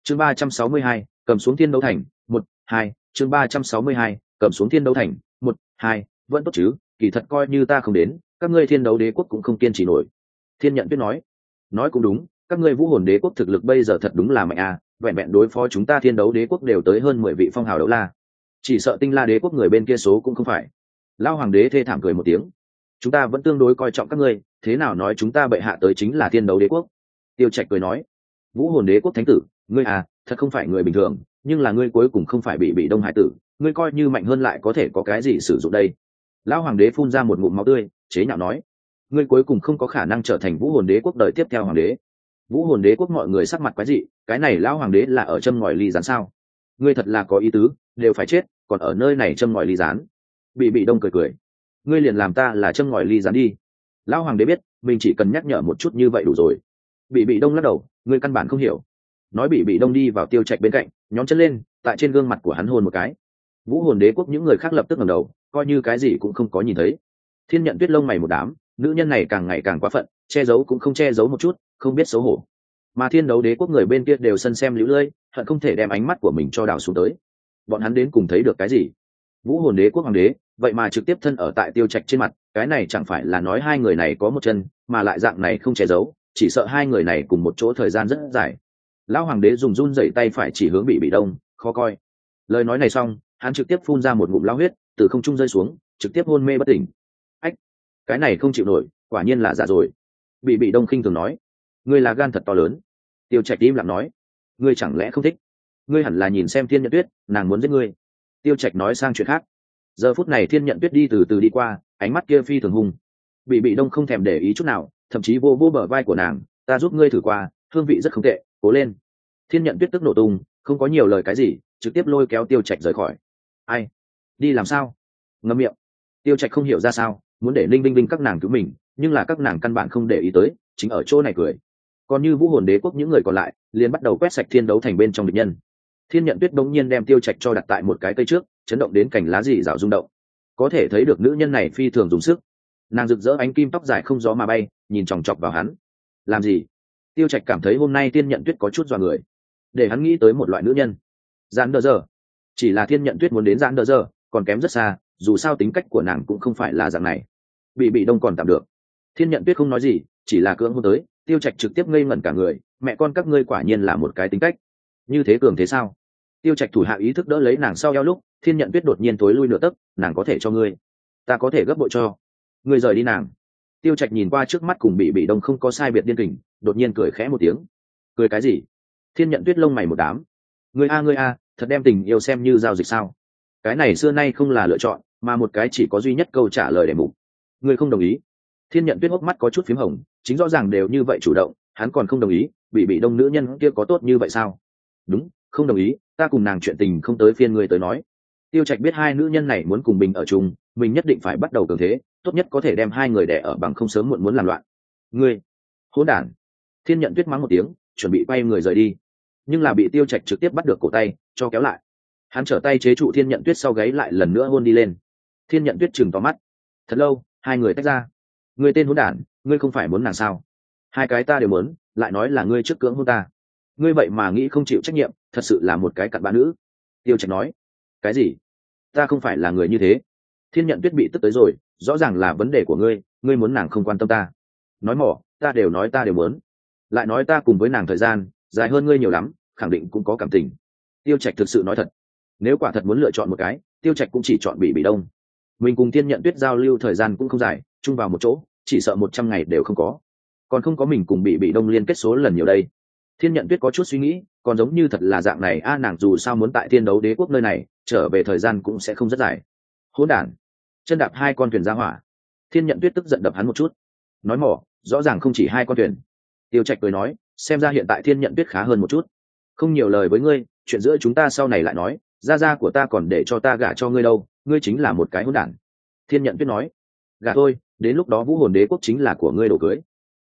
chương 362, cầm xuống thiên đấu thành 1-2. chương 362, cầm xuống thiên đấu thành 1-2. Vẫn tốt chứ, kỳ thật coi như ta không đến, các ngươi thiên đấu đế quốc cũng không kiên trì nổi. Thiên Nhận Tuyết nói cũng đúng, các ngươi vũ hồn đế quốc thực lực bây giờ thật đúng là mạnh à, vẹn vẹn đối phó chúng ta thiên đấu đế quốc đều tới hơn 10 vị phong hào đấu la, chỉ sợ tinh la đế quốc người bên kia số cũng không phải. Lao hoàng đế thê thảm cười một tiếng, chúng ta vẫn tương đối coi trọng các ngươi, thế nào nói chúng ta bệ hạ tới chính là thiên đấu đế quốc. Tiêu Trạch cười nói, vũ hồn đế quốc thánh tử, ngươi à, thật không phải người bình thường, nhưng là ngươi cuối cùng không phải bị đông hải tử, ngươi coi như mạnh hơn lại có thể có cái gì sử dụng đây. Lão hoàng đế phun ra một ngụm máu tươi, chế nhạo nói, ngươi cuối cùng không có khả năng trở thành vũ hồn đế quốc đời tiếp theo hoàng đế. Vũ hồn đế quốc mọi người sắc mặt quái dị, cái này lão hoàng đế là ở châm ngòi ly gián sao? Ngươi thật là có ý tứ, đều phải chết, còn ở nơi này châm ngòi ly gián. Bị đông cười, ngươi liền làm ta là châm ngòi ly gián đi. Lão hoàng đế biết mình chỉ cần nhắc nhở một chút như vậy đủ rồi. Bị đông lắc đầu, ngươi căn bản không hiểu. Nói bị đông đi vào Tiêu Trạch bên cạnh, nhón chân lên, tại trên gương mặt của hắn hôn một cái. Vũ hồn đế quốc những người khác lập tức ngẩng đầu, coi như cái gì cũng không có nhìn thấy. Thiên Nhận Tuyết lông mày một đám, nữ nhân này càng ngày càng quá phận, che giấu cũng không che giấu một chút, không biết xấu hổ. Mà thiên đấu đế quốc người bên kia đều sân xem liễu lơi, hận không thể đem ánh mắt của mình cho đào xuống tới. Bọn hắn đến cùng thấy được cái gì? Vũ hồn đế quốc hoàng đế vậy mà trực tiếp thân ở tại Tiêu Trạch trên mặt, cái này chẳng phải là nói hai người này có một chân, mà lại dạng này không che giấu, chỉ sợ hai người này cùng một chỗ thời gian rất dài. Lão hoàng đế dùng run rẩy tay phải chỉ hướng bị đông, khó coi. Lời nói này xong, hắn trực tiếp phun ra một ngụm lao huyết, từ không trung rơi xuống, trực tiếp hôn mê bất tỉnh. Ách, cái này không chịu nổi, quả nhiên là giả rồi. Bị đông khinh thường nói, ngươi là gan thật to lớn. Tiêu Trạch im lặng nói, ngươi chẳng lẽ không thích? Ngươi hẳn là nhìn xem Thiên Nhận Tuyết, nàng muốn giết ngươi. Tiêu Trạch nói sang chuyện khác. Giờ phút này Thiên Nhận Tuyết đi từ từ đi qua, ánh mắt kia phi thường hung. Bị đông không thèm để ý chút nào, thậm chí vô bờ vai của nàng, ta giúp ngươi thử qua, hương vị rất không tệ, cố lên. Thiên Nhận Tuyết tức nổ tung, không có nhiều lời cái gì, trực tiếp lôi kéo Tiêu Trạch rời khỏi. Ai? Đi làm sao? Ngậm miệng. Tiêu Trạch không hiểu ra sao, muốn để Linh Vinh các nàng cứu mình, nhưng là các nàng căn bản không để ý tới, chính ở chỗ này cười. Còn như vũ hồn đế quốc những người còn lại, liền bắt đầu quét sạch thiên đấu thành bên trong địch nhân. Thiên Nhận Tuyết đống nhiên đem Tiêu Trạch cho đặt tại một cái cây trước, chấn động đến cành lá rì rào rung động. Có thể thấy được nữ nhân này phi thường dùng sức. Nàng rực rỡ ánh kim tóc dài không gió mà bay, nhìn chòng chọc vào hắn. Làm gì? Tiêu Trạch cảm thấy hôm nay Thiên Nhận Tuyết có chút dọa người, để hắn nghĩ tới một loại nữ nhân. Giãn đờ giờ. Chỉ là Thiên Nhận Tuyết muốn đến giãn đờ giờ, còn kém rất xa, dù sao tính cách của nàng cũng không phải là dạng này. Bị đông còn tạm được. Thiên Nhận Tuyết không nói gì, chỉ là cưỡng hôn tới. Tiêu Trạch trực tiếp ngây ngẩn cả người, mẹ con các ngươi quả nhiên là một cái tính cách như thế cường thế sao? Tiêu Trạch thủ hạ ý thức đỡ lấy nàng sau eo lúc, Thiên Nhận Tuyết đột nhiên tối lui nửa tấc, nàng có thể cho ngươi, ta có thể gấp bội cho ngươi, rời đi nàng. Tiêu Trạch nhìn qua trước mắt cùng bị đông không có sai biệt điên kình, đột nhiên cười khẽ một tiếng. Cười cái gì? Thiên Nhận Tuyết lông mày một đám. Ngươi a, thật đem tình yêu xem như giao dịch sao? Cái này xưa nay không là lựa chọn, mà một cái chỉ có duy nhất câu trả lời để mục. Ngươi không đồng ý? Thiên Nhận Tuyết hốc mắt có chút phím hồng, chính rõ ràng đều như vậy chủ động, hắn còn không đồng ý, bị đông nữ nhân kia có tốt như vậy sao? Đúng, không đồng ý, ta cùng nàng chuyện tình không tới phiên ngươi tới nói. Tiêu Trạch biết hai nữ nhân này muốn cùng mình ở chung, mình nhất định phải bắt đầu cường thế, tốt nhất có thể đem hai người đè ở bằng không sớm muộn muốn làm loạn. Ngươi, hỗn đản! Thiên Nhận Tuyết mắng một tiếng, chuẩn bị quay người rời đi, nhưng là bị Tiêu Trạch trực tiếp bắt được cổ tay, cho kéo lại. Hắn trở tay chế trụ Thiên Nhận Tuyết sau gáy lại lần nữa hôn đi lên. Thiên Nhận Tuyết trừng to mắt. Thật lâu, hai người tách ra. Ngươi tên hỗn đản, ngươi không phải muốn nàng sao? Hai cái ta đều muốn, lại nói là ngươi trước cưỡng hôn ta. Ngươi vậy mà nghĩ không chịu trách nhiệm, thật sự là một cái cặn bã nữ. Tiêu Trạch nói. Cái gì? Ta không phải là người như thế. Thiên Nhận Tuyết bị tức tới rồi, rõ ràng là vấn đề của ngươi, ngươi muốn nàng không quan tâm ta. Nói mỏ, ta đều nói ta đều muốn. Lại nói ta cùng với nàng thời gian dài hơn ngươi nhiều lắm, khẳng định cũng có cảm tình. Tiêu Trạch thực sự nói thật. Nếu quả thật muốn lựa chọn một cái, Tiêu Trạch cũng chỉ chọn bị đông. Mình cùng Thiên Nhận Tuyết giao lưu thời gian cũng không dài, chung vào một chỗ chỉ sợ 100 ngày đều không có, còn không có mình cùng bị đông liên kết số lần nhiều đây. Thiên Nhận Tuyết có chút suy nghĩ, còn giống như thật là dạng này a, nàng dù sao muốn tại thiên đấu đế quốc nơi này trở về thời gian cũng sẽ không rất dài. Hỗn đản, chân đạp hai con thuyền ra hỏa. Thiên Nhận Tuyết tức giận đập hắn một chút. Nói mỏ, rõ ràng không chỉ hai con thuyền. Tiêu Trạch cười nói, xem ra hiện tại Thiên Nhận Tuyết khá hơn một chút. Không nhiều lời với ngươi, chuyện giữa chúng ta sau này lại nói, gia của ta còn để cho ta gả cho ngươi đâu, ngươi chính là một cái hỗn đản. Thiên Nhận Tuyết nói, gả thôi, đến lúc đó vũ hồn đế quốc chính là của ngươi đồ cưới.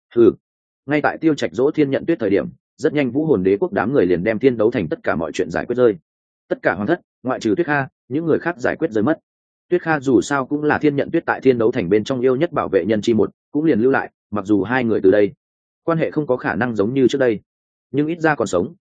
Ngay tại Tiêu Trạch dỗ Thiên Nhận Tuyết thời điểm, rất nhanh vũ hồn đế quốc đám người liền đem thiên đấu thành tất cả mọi chuyện giải quyết rơi. Tất cả hoàng thất, ngoại trừ Tuyết Kha, những người khác giải quyết rơi mất. Tuyết Kha dù sao cũng là Thiên Nhận Tuyết tại thiên đấu thành bên trong yêu nhất bảo vệ nhân chi một, cũng liền lưu lại, mặc dù hai người từ đây quan hệ không có khả năng giống như trước đây, nhưng ít ra còn sống,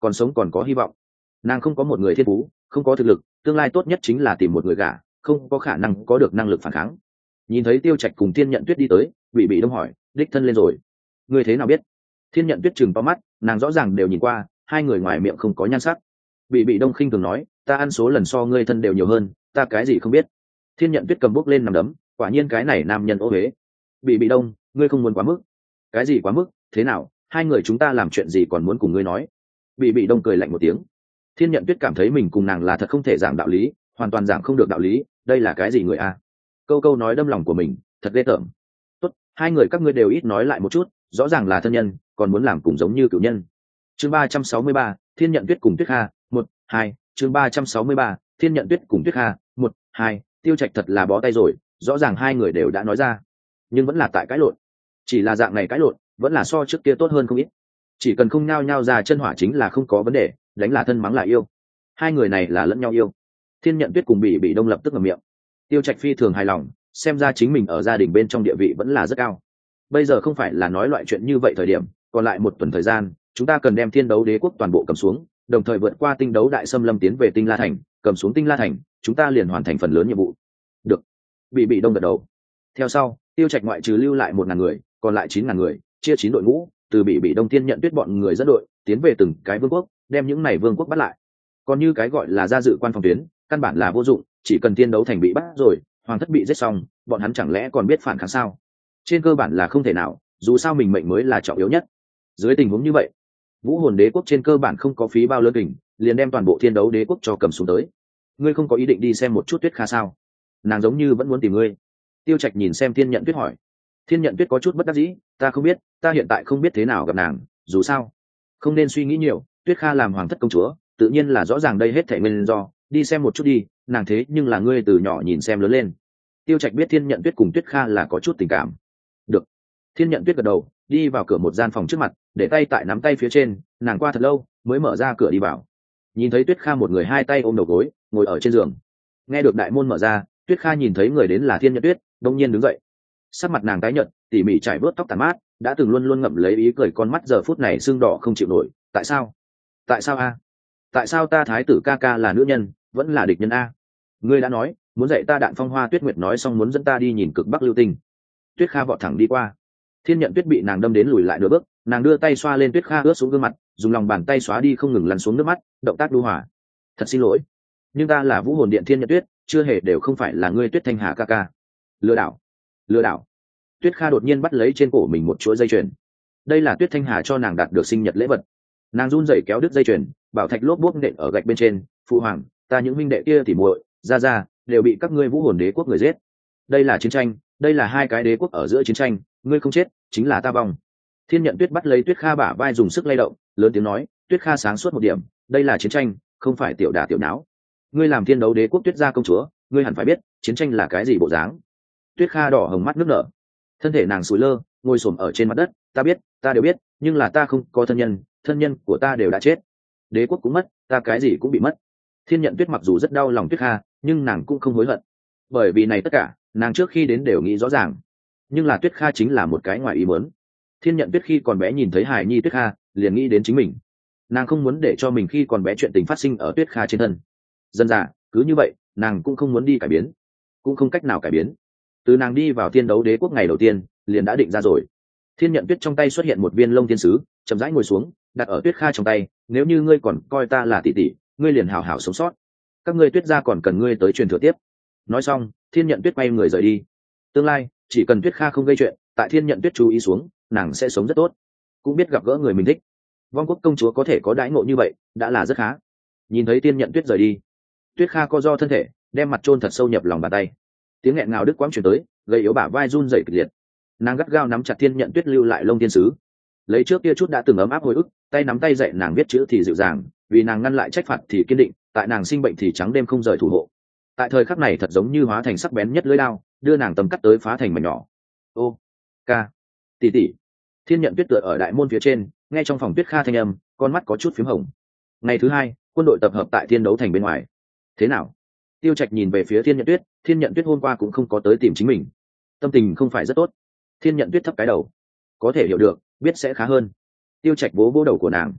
còn sống còn có hy vọng. Nàng không có một người thiên phú, không có thực lực, tương lai tốt nhất chính là tìm một người gả, không có khả năng có được năng lực phản kháng. Nhìn thấy Tiêu Trạch cùng Thiên Nhận Tuyết đi tới, bị đông hỏi, đích thân lên rồi. Ngươi thế nào biết? Thiên Nhận Tuyết chừng to mắt, nàng rõ ràng đều nhìn qua, hai người ngoài miệng không có nhan sắc. Bị đông khinh thường nói, ta ăn số lần so ngươi thân đều nhiều hơn, ta cái gì không biết. Thiên Nhận Tuyết cầm bút lên nằm đấm, quả nhiên cái này nam nhân ô huế. Bị đông, ngươi không muốn quá mức. Cái gì quá mức? Thế nào? Hai người chúng ta làm chuyện gì còn muốn cùng ngươi nói? Bị đông cười lạnh một tiếng. Thiên Nhận Tuyết cảm thấy mình cùng nàng là thật không thể giảng đạo lý, hoàn toàn giảng không được đạo lý, đây là cái gì người a? Câu nói đâm lòng của mình, thật ghê tởm. Tốt, hai người các ngươi đều ít nói lại một chút, rõ ràng là thân nhân, còn muốn làm cùng giống như cửu nhân. Chương 363, Thiên Nhận Tuyết cùng Tuyết Kha, 1, 2, chương 363, Thiên Nhận Tuyết cùng Tuyết Kha, 1, 2, Tiêu Trạch thật là bó tay rồi, rõ ràng hai người đều đã nói ra, nhưng vẫn là tại cãi lộn. Chỉ là dạng này cãi lộn, vẫn là so trước kia tốt hơn không ít. Chỉ cần không nhao nhao ra chân hỏa chính là không có vấn đề, đánh là thân mắng là yêu. Hai người này là lẫn nhau yêu. Thiên Nhận Tuyết cùng bị đông lập tức ngậm miệng. Tiêu Trạch phi thường hài lòng, xem ra chính mình ở gia đình bên trong địa vị vẫn là rất cao. Bây giờ không phải là nói loại chuyện như vậy thời điểm, còn lại một tuần thời gian, chúng ta cần đem Thiên Đấu Đế quốc toàn bộ cầm xuống, đồng thời vượt qua Tinh Đấu Đại Xâm Lâm tiến về Tinh La Thành, cầm xuống Tinh La Thành, chúng ta liền hoàn thành phần lớn nhiệm vụ. Được. Bị đông gật đầu. Theo sau, Tiêu Trạch ngoại trừ lưu lại 1.000 người, còn lại 9.000 người, chia 9 đội ngũ, từ bị đông Thiên Nhận Tuyết bọn người dẫn đội, tiến về từng cái vương quốc, đem những này vương quốc bắt lại. Còn như cái gọi là gia dự quan phòng tuyến, căn bản là vô dụng, chỉ cần Thiên Đấu Thành bị bắt rồi, hoàng thất bị giết xong, bọn hắn chẳng lẽ còn biết phản kháng sao? Trên cơ bản là không thể nào, dù sao mình mệnh mới là trọng yếu nhất. Dưới tình huống như vậy, Vũ Hồn Đế quốc trên cơ bản không có phí bao lớn kình, liền đem toàn bộ Thiên Đấu Đế quốc cho cầm xuống tới. Ngươi không có ý định đi xem một chút Tuyết Kha sao? Nàng giống như vẫn muốn tìm ngươi. Tiêu Trạch nhìn xem Thiên Nhận Tuyết hỏi. Thiên Nhận Tuyết có chút bất đắc dĩ, ta không biết, ta hiện tại không biết thế nào gặp nàng, dù sao không nên suy nghĩ nhiều, Tuyết Kha làm hoàng thất công chúa, tự nhiên là rõ ràng đây hết thảy nguyên do, đi xem một chút đi, nàng thế nhưng là ngươi từ nhỏ nhìn xem lớn lên. Tiêu Trạch biết Thiên Nhận Tuyết cùng Tuyết Kha là có chút tình cảm. Được. Thiên Nhận Tuyết gật đầu, đi vào cửa một gian phòng trước mặt, để tay tại nắm tay phía trên, nàng qua thật lâu mới mở ra cửa đi vào. Nhìn thấy Tuyết Kha một người hai tay ôm đầu gối, ngồi ở trên giường. Nghe được đại môn mở ra, Tuyết Kha nhìn thấy người đến là Thiên Nhận Tuyết, đông nhiên đứng dậy. Sắc mặt nàng tái nhợt, tỉ mỉ trải vớt tóc tàn mát, đã từng luôn luôn ngậm lấy ý cười, con mắt giờ phút này sưng đỏ không chịu nổi. Tại sao? Tại sao a? Tại sao ta thái tử ca ca là nữ nhân, vẫn là địch nhân a? Ngươi đã nói muốn dạy ta Đạn Phong Hoa Tuyết Nguyệt nói xong muốn dẫn ta đi nhìn cực Bắc Lưu Tinh. Tuyết Kha vọt thẳng đi qua. Thiên Nhận Tuyết bị nàng đâm đến lùi lại nửa bước, nàng đưa tay xoa lên Tuyết Kha ướt xuống gương mặt, dùng lòng bàn tay xóa đi không ngừng lăn xuống nước mắt, động tác đu hòa. Thật xin lỗi, nhưng ta là Vũ Hồn Điện Thiên Nhận Tuyết, chưa hề đều không phải là ngươi Tuyết Thanh Hà ca ca. Lừa đảo, lừa đảo. Tuyết Kha đột nhiên bắt lấy trên cổ mình một chuỗi dây chuyền. Đây là Tuyết Thanh Hà cho nàng đạt được sinh nhật lễ vật. Nàng run rẩy kéo đứt dây chuyền, bảo thạch lốp bốp nện ở gạch bên trên. Phụ hoàng, ta những huynh đệ kia tỉ muội, ra đều bị các ngươi Vũ Hồn Đế quốc người giết. Đây là chiến tranh, đây là hai cái đế quốc ở giữa chiến tranh, ngươi không chết chính là ta vong. Thiên Nhận Tuyết bắt lấy Tuyết Kha bả vai dùng sức lay động, lớn tiếng nói, Tuyết Kha sáng suốt một điểm, đây là chiến tranh, không phải tiểu đả tiểu náo. Ngươi làm Thiên Đấu Đế quốc Tuyết gia công chúa, ngươi hẳn phải biết chiến tranh là cái gì bộ dáng. Tuyết Kha đỏ hồng mắt nước nở, thân thể nàng sùi lơ, ngồi xổm ở trên mặt đất. Ta biết, ta đều biết, nhưng là ta không có thân nhân của ta đều đã chết, đế quốc cũng mất, ta cái gì cũng bị mất. Thiên Nhận Tuyết mặc dù rất đau lòng Tuyết Kha, nhưng nàng cũng không hối hận, bởi vì này tất cả nàng trước khi đến đều nghĩ rõ ràng. Nhưng là Tuyết Kha chính là một cái ngoài ý muốn. Thiên Nhận Tuyết khi còn bé nhìn thấy hài nhi Tuyết Kha, liền nghĩ đến chính mình. Nàng không muốn để cho mình khi còn bé chuyện tình phát sinh ở Tuyết Kha trên thân. Dân dà, cứ như vậy, nàng cũng không muốn đi cải biến, cũng không cách nào cải biến. Từ nàng đi vào Thiên Đấu Đế quốc ngày đầu tiên, liền đã định ra rồi. Thiên Nhận Tuyết trong tay xuất hiện một viên lông thiên sứ, chậm rãi ngồi xuống, đặt ở Tuyết Kha trong tay. Nếu như ngươi còn coi ta là tỷ tỷ, ngươi liền hảo hảo sống sót. Các ngươi Tuyết gia còn cần ngươi tới truyền thừa tiếp. Nói xong, Thiên Nhận Tuyết quay người rời đi. Tương lai, chỉ cần Tuyết Kha không gây chuyện, tại Thiên Nhận Tuyết chú ý xuống, nàng sẽ sống rất tốt, cũng biết gặp gỡ người mình thích. Vong quốc công chúa có thể có đãi ngộ như vậy, đã là rất khá. Nhìn thấy Thiên Nhận Tuyết rời đi, Tuyết Kha co ro thân thể, đem mặt chôn thật sâu nhập lòng bàn tay. Tiếng nghẹn ngào đứt quãng truyền tới, gây yếu bả vai run rẩy kịch liệt. Nàng gắt gao nắm chặt Thiên Nhận Tuyết lưu lại lông thiên sứ, lấy trước kia chút đã từng ấm áp hồi ức, tay nắm tay dạy nàng viết chữ thì dịu dàng, vì nàng ngăn lại trách phạt thì kiên định, tại nàng sinh bệnh thì trắng đêm không rời thủ hộ. Tại thời khắc này thật giống như hóa thành sắc bén nhất lưỡi đao, đưa nàng tầm cắt tới phá thành mảnh nhỏ. Ô, ca, tỷ tỷ. Thiên Nhận Tuyết tựa ở đại môn phía trên, nghe trong phòng Tuyết Kha thanh âm, con mắt có chút phím hồng. Ngày thứ hai, quân đội tập hợp tại Thiên Đấu Thành bên ngoài. Thế nào? Tiêu Trạch nhìn về phía Thiên Nhận Tuyết, Thiên Nhận Tuyết hôm qua cũng không có tới tìm chính mình, tâm tình không phải rất tốt. Thiên Nhận Tuyết thấp cái đầu, có thể hiểu được, biết sẽ khá hơn. Tiêu Trạch vỗ vỗ đầu của nàng.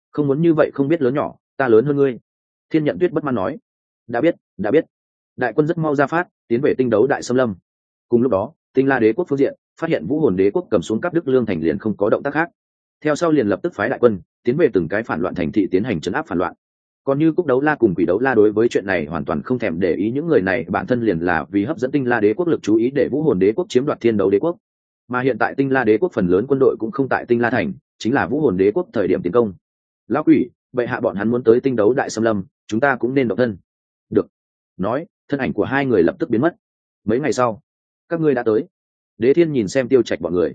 không muốn như vậy, không biết lớn nhỏ, ta lớn hơn ngươi. Thiên Nhận Tuyết bất mãn nói. Đã biết. Đại quân rất mau ra phát, tiến về tinh đấu đại xâm lâm. Cùng lúc đó, Tinh La Đế quốc phương diện phát hiện Vũ Hồn Đế quốc cầm xuống Cáp Đức Lương thành liền không có động tác khác. Theo sau liền lập tức phái đại quân tiến về từng cái phản loạn thành thị tiến hành trấn áp phản loạn. Còn như Cúc Đấu La cùng Quỷ Đấu La đối với chuyện này hoàn toàn không thèm để ý, những người này bản thân liền là vì hấp dẫn Tinh La Đế quốc lực chú ý để Vũ Hồn Đế quốc chiếm đoạt Thiên Đấu Đế quốc. Mà hiện tại Tinh La Đế quốc phần lớn quân đội cũng không tại Tinh La thành, chính là Vũ Hồn Đế quốc thời điểm tiến công. Lão quỷ, bệ hạ bọn hắn muốn tới Tinh Đấu đại xâm lâm, chúng ta cũng nên động thân. Được. Nói, thân ảnh của hai người lập tức biến mất. Mấy ngày sau, các ngươi đã tới. Đế Thiên nhìn xem Tiêu Trạch bọn người.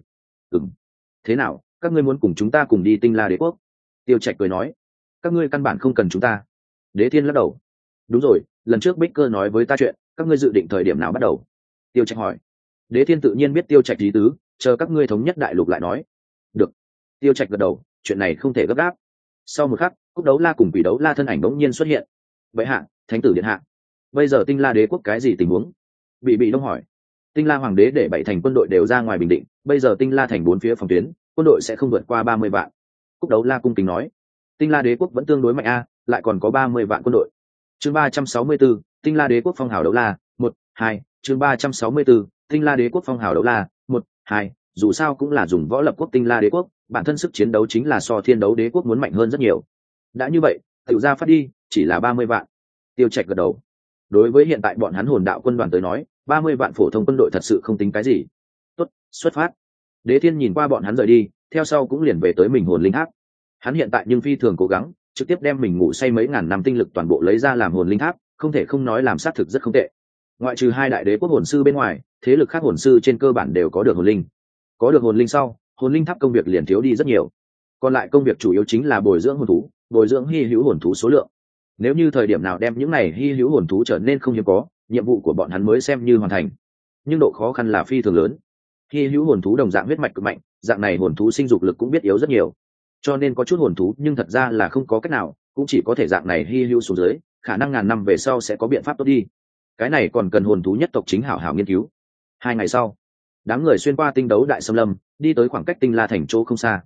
Thế nào, các ngươi muốn cùng chúng ta cùng đi Tinh La Đế quốc? Tiêu Trạch cười nói. Các ngươi căn bản không cần chúng ta. Đế Thiên lắc đầu. Đúng rồi, lần trước Bích Cơ nói với ta chuyện, các ngươi dự định thời điểm nào bắt đầu? Tiêu Trạch hỏi. Đế Thiên tự nhiên biết Tiêu Trạch ý tứ, chờ các ngươi thống nhất đại lục lại nói. Được. Tiêu Trạch gật đầu, chuyện này không thể gấp gáp. Sau một khắc, Cúc Đấu La cùng Quỷ Đấu La thân ảnh bỗng nhiên xuất hiện. Bệ hạ, thánh tử điện hạ, bây giờ Tinh La Đế quốc cái gì tình huống? Bị Đông hỏi. Tinh La Hoàng đế để 7 thành quân đội đều ra ngoài bình định, bây giờ Tinh La thành 4 phía phòng tuyến, quân đội sẽ không vượt qua 30 vạn. Cúc Đấu La cung kính nói. Tinh La Đế quốc vẫn tương đối mạnh a, lại còn có 30 vạn quân đội. Chương 364, Tinh La Đế quốc phong hào đấu la, 1, 2, chương 364, Tinh La Đế quốc phong hào đấu la, 1, 2, dù sao cũng là dùng võ lập quốc Tinh La Đế quốc, bản thân sức chiến đấu chính là so Thiên Đấu Đế quốc muốn mạnh hơn rất nhiều. Đã như vậy, tự ra phát đi, chỉ là 30 vạn. Tiêu Trạch gật đầu. Đối với hiện tại bọn hắn Hồn Đạo quân đoàn tới nói, 30 vạn phổ thông quân đội thật sự không tính cái gì. Tốt, xuất phát. Đế Thiên nhìn qua bọn hắn rời đi, theo sau cũng liền về tới mình hồn linh tháp. Hắn hiện tại nhưng phi thường cố gắng, trực tiếp đem mình ngủ say mấy ngàn năm tinh lực toàn bộ lấy ra làm hồn linh tháp, không thể không nói làm sát thực rất không tệ. Ngoại trừ 2 đại đế quốc hồn sư bên ngoài, thế lực khác hồn sư trên cơ bản đều có được hồn linh. Có được hồn linh sau, hồn linh tháp công việc liền thiếu đi rất nhiều. Còn lại công việc chủ yếu chính là bồi dưỡng hồn thú, bồi dưỡng hy hữu hồn thú số lượng. Nếu như thời điểm nào đem những này hy hữu hồn thú trở nên không hiếm có, nhiệm vụ của bọn hắn mới xem như hoàn thành. Nhưng độ khó khăn là phi thường lớn. Hy hữu hồn thú đồng dạng huyết mạch cực mạnh, dạng này hồn thú sinh dục lực cũng biết yếu rất nhiều. Cho nên có chút hồn thú nhưng thật ra là không có cách nào, cũng chỉ có thể dạng này hy hữu xuống dưới, khả năng ngàn năm về sau sẽ có biện pháp tốt đi. Cái này còn cần hồn thú nhất tộc chính hảo hảo nghiên cứu. 2 ngày sau, đám người xuyên qua tinh đấu đại xâm lâm, đi tới khoảng cách Tinh La thành chỗ không xa.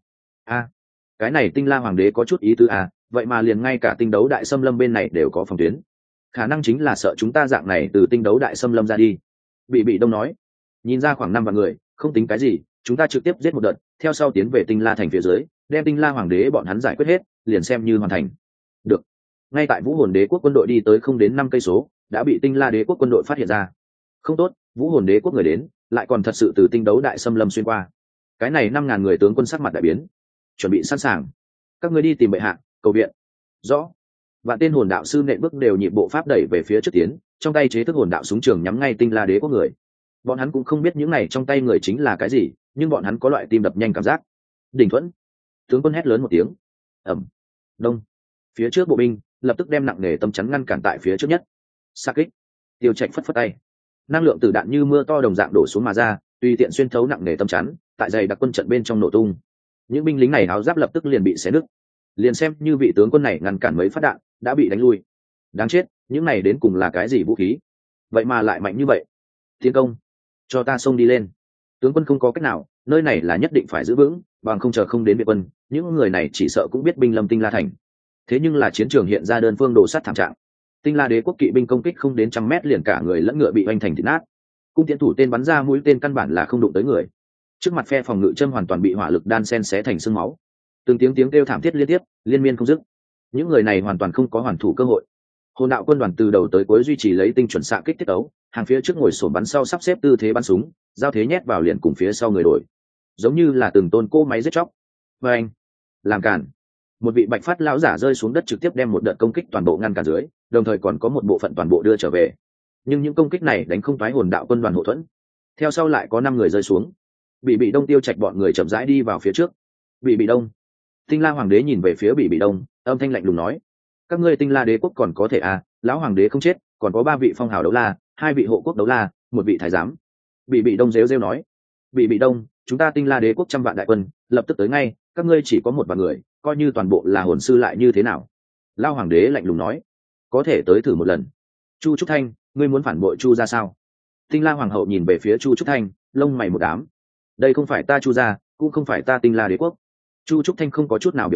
Cái này Tinh La hoàng đế có chút ý tứ vậy mà liền ngay cả tinh đấu đại xâm lâm bên này đều có phòng tuyến, khả năng chính là sợ chúng ta dạng này từ tinh đấu đại xâm lâm ra đi. Bị Đông nói. Nhìn ra khoảng 5 vạn người, không tính cái gì, chúng ta trực tiếp giết một đợt, theo sau tiến về Tinh La thành phía dưới, đem Tinh La hoàng đế bọn hắn giải quyết hết, liền xem như hoàn thành. Được. Ngay tại Vũ Hồn đế quốc quân đội đi tới không đến 5 cây số, đã bị Tinh La đế quốc quân đội phát hiện ra. Không tốt, Vũ Hồn đế quốc người đến, lại còn thật sự từ tinh đấu đại xâm lâm xuyên qua. Cái này 5.000 người tướng quân sắc mặt đại biến. Chuẩn bị sẵn sàng. Các ngươi đi tìm bệ hạ, cầu viện. Rõ. Vạn tên hồn đạo sư nện bước đều nhịp bộ pháp đẩy về phía trước tiến, trong tay chế thức hồn đạo súng trường nhắm ngay Tinh La đế quốc người. Bọn hắn cũng không biết những này trong tay người chính là cái gì, nhưng bọn hắn có loại tim đập nhanh cảm giác. Đỉnh Thuẫn. Tướng quân hét lớn một tiếng. Ầm. Đông. Phía trước bộ binh lập tức đem nặng nề tâm chắn ngăn cản tại phía trước nhất. Sa kích. Tiêu Trạch phất phất tay, năng lượng từ đạn như mưa to đồng dạng đổ xuống mà ra, tùy tiện xuyên thấu nặng nề tâm chắn, tại dày đặc quân trận bên trong nổ tung. Những binh lính này áo giáp lập tức liền bị xé nứt. Liền xem như vị tướng quân này ngăn cản mấy phát đạn, đã bị đánh lui. Đáng chết, những này đến cùng là cái gì vũ khí? Vậy mà lại mạnh như vậy? Tiến công, cho ta xông đi lên. Tướng quân không có cách nào, nơi này là nhất định phải giữ vững, bằng không chờ không đến viện quân, những người này chỉ sợ cũng biết binh lâm Tinh La thành. Thế nhưng là chiến trường hiện ra đơn phương đổ sát thảm trạng. Tinh La đế quốc kỵ binh công kích không đến 100 mét liền cả người lẫn ngựa bị oanh thành thịt nát. Cung tiễn thủ tên bắn ra mũi tên căn bản là không đụng tới người. Trước mặt phe phòng ngự châm hoàn toàn bị hỏa lực đan sen xé thành xương máu. Từng tiếng kêu thảm thiết liên tiếp, liên miên không dứt. Những người này hoàn toàn không có hoàn thủ cơ hội. Hồn đạo quân đoàn từ đầu tới cuối duy trì lấy tinh chuẩn xạ kích tiết ấu, hàng phía trước ngồi sổm bắn sau sắp xếp tư thế bắn súng, giao thế nhét vào liền cùng phía sau người đổi, giống như là từng tôn cỗ máy giết chóc. Và anh làm cản, một vị bạch phát lão giả rơi xuống đất trực tiếp đem một đợt công kích toàn bộ ngăn cản dưới, đồng thời còn có một bộ phận toàn bộ đưa trở về. Nhưng những công kích này đánh không thoái hồn đạo quân đoàn hậu thuẫn. Theo sau lại có 5 người rơi xuống. Bị Đông Tiêu Trạch bọn người chậm rãi đi vào phía trước. Bị Đông. Tinh La hoàng đế nhìn về phía Bị Đông, âm thanh lạnh lùng nói: các ngươi Tinh La đế quốc còn có thể lão hoàng đế không chết, còn có 3 vị phong hào đấu la, 2 vị hộ quốc đấu la, 1 vị thái giám. Bị Đông rêu rêu nói: Bị Đông, chúng ta Tinh La đế quốc 100 vạn đại quân, lập tức tới ngay, các ngươi chỉ có 1 vạn người, coi như toàn bộ là hồn sư lại như thế nào? Lão hoàng đế lạnh lùng nói: có thể tới thử một lần. Chu Trúc Thanh, ngươi muốn phản bội Chu ra sao? Tinh La hoàng hậu nhìn về phía Chu Trúc Thanh, lông mày một đám. Đây không phải ta Chu gia, cũng không phải ta Tinh La đế quốc. Chu Trúc Thanh không có chút nào biểu lộ,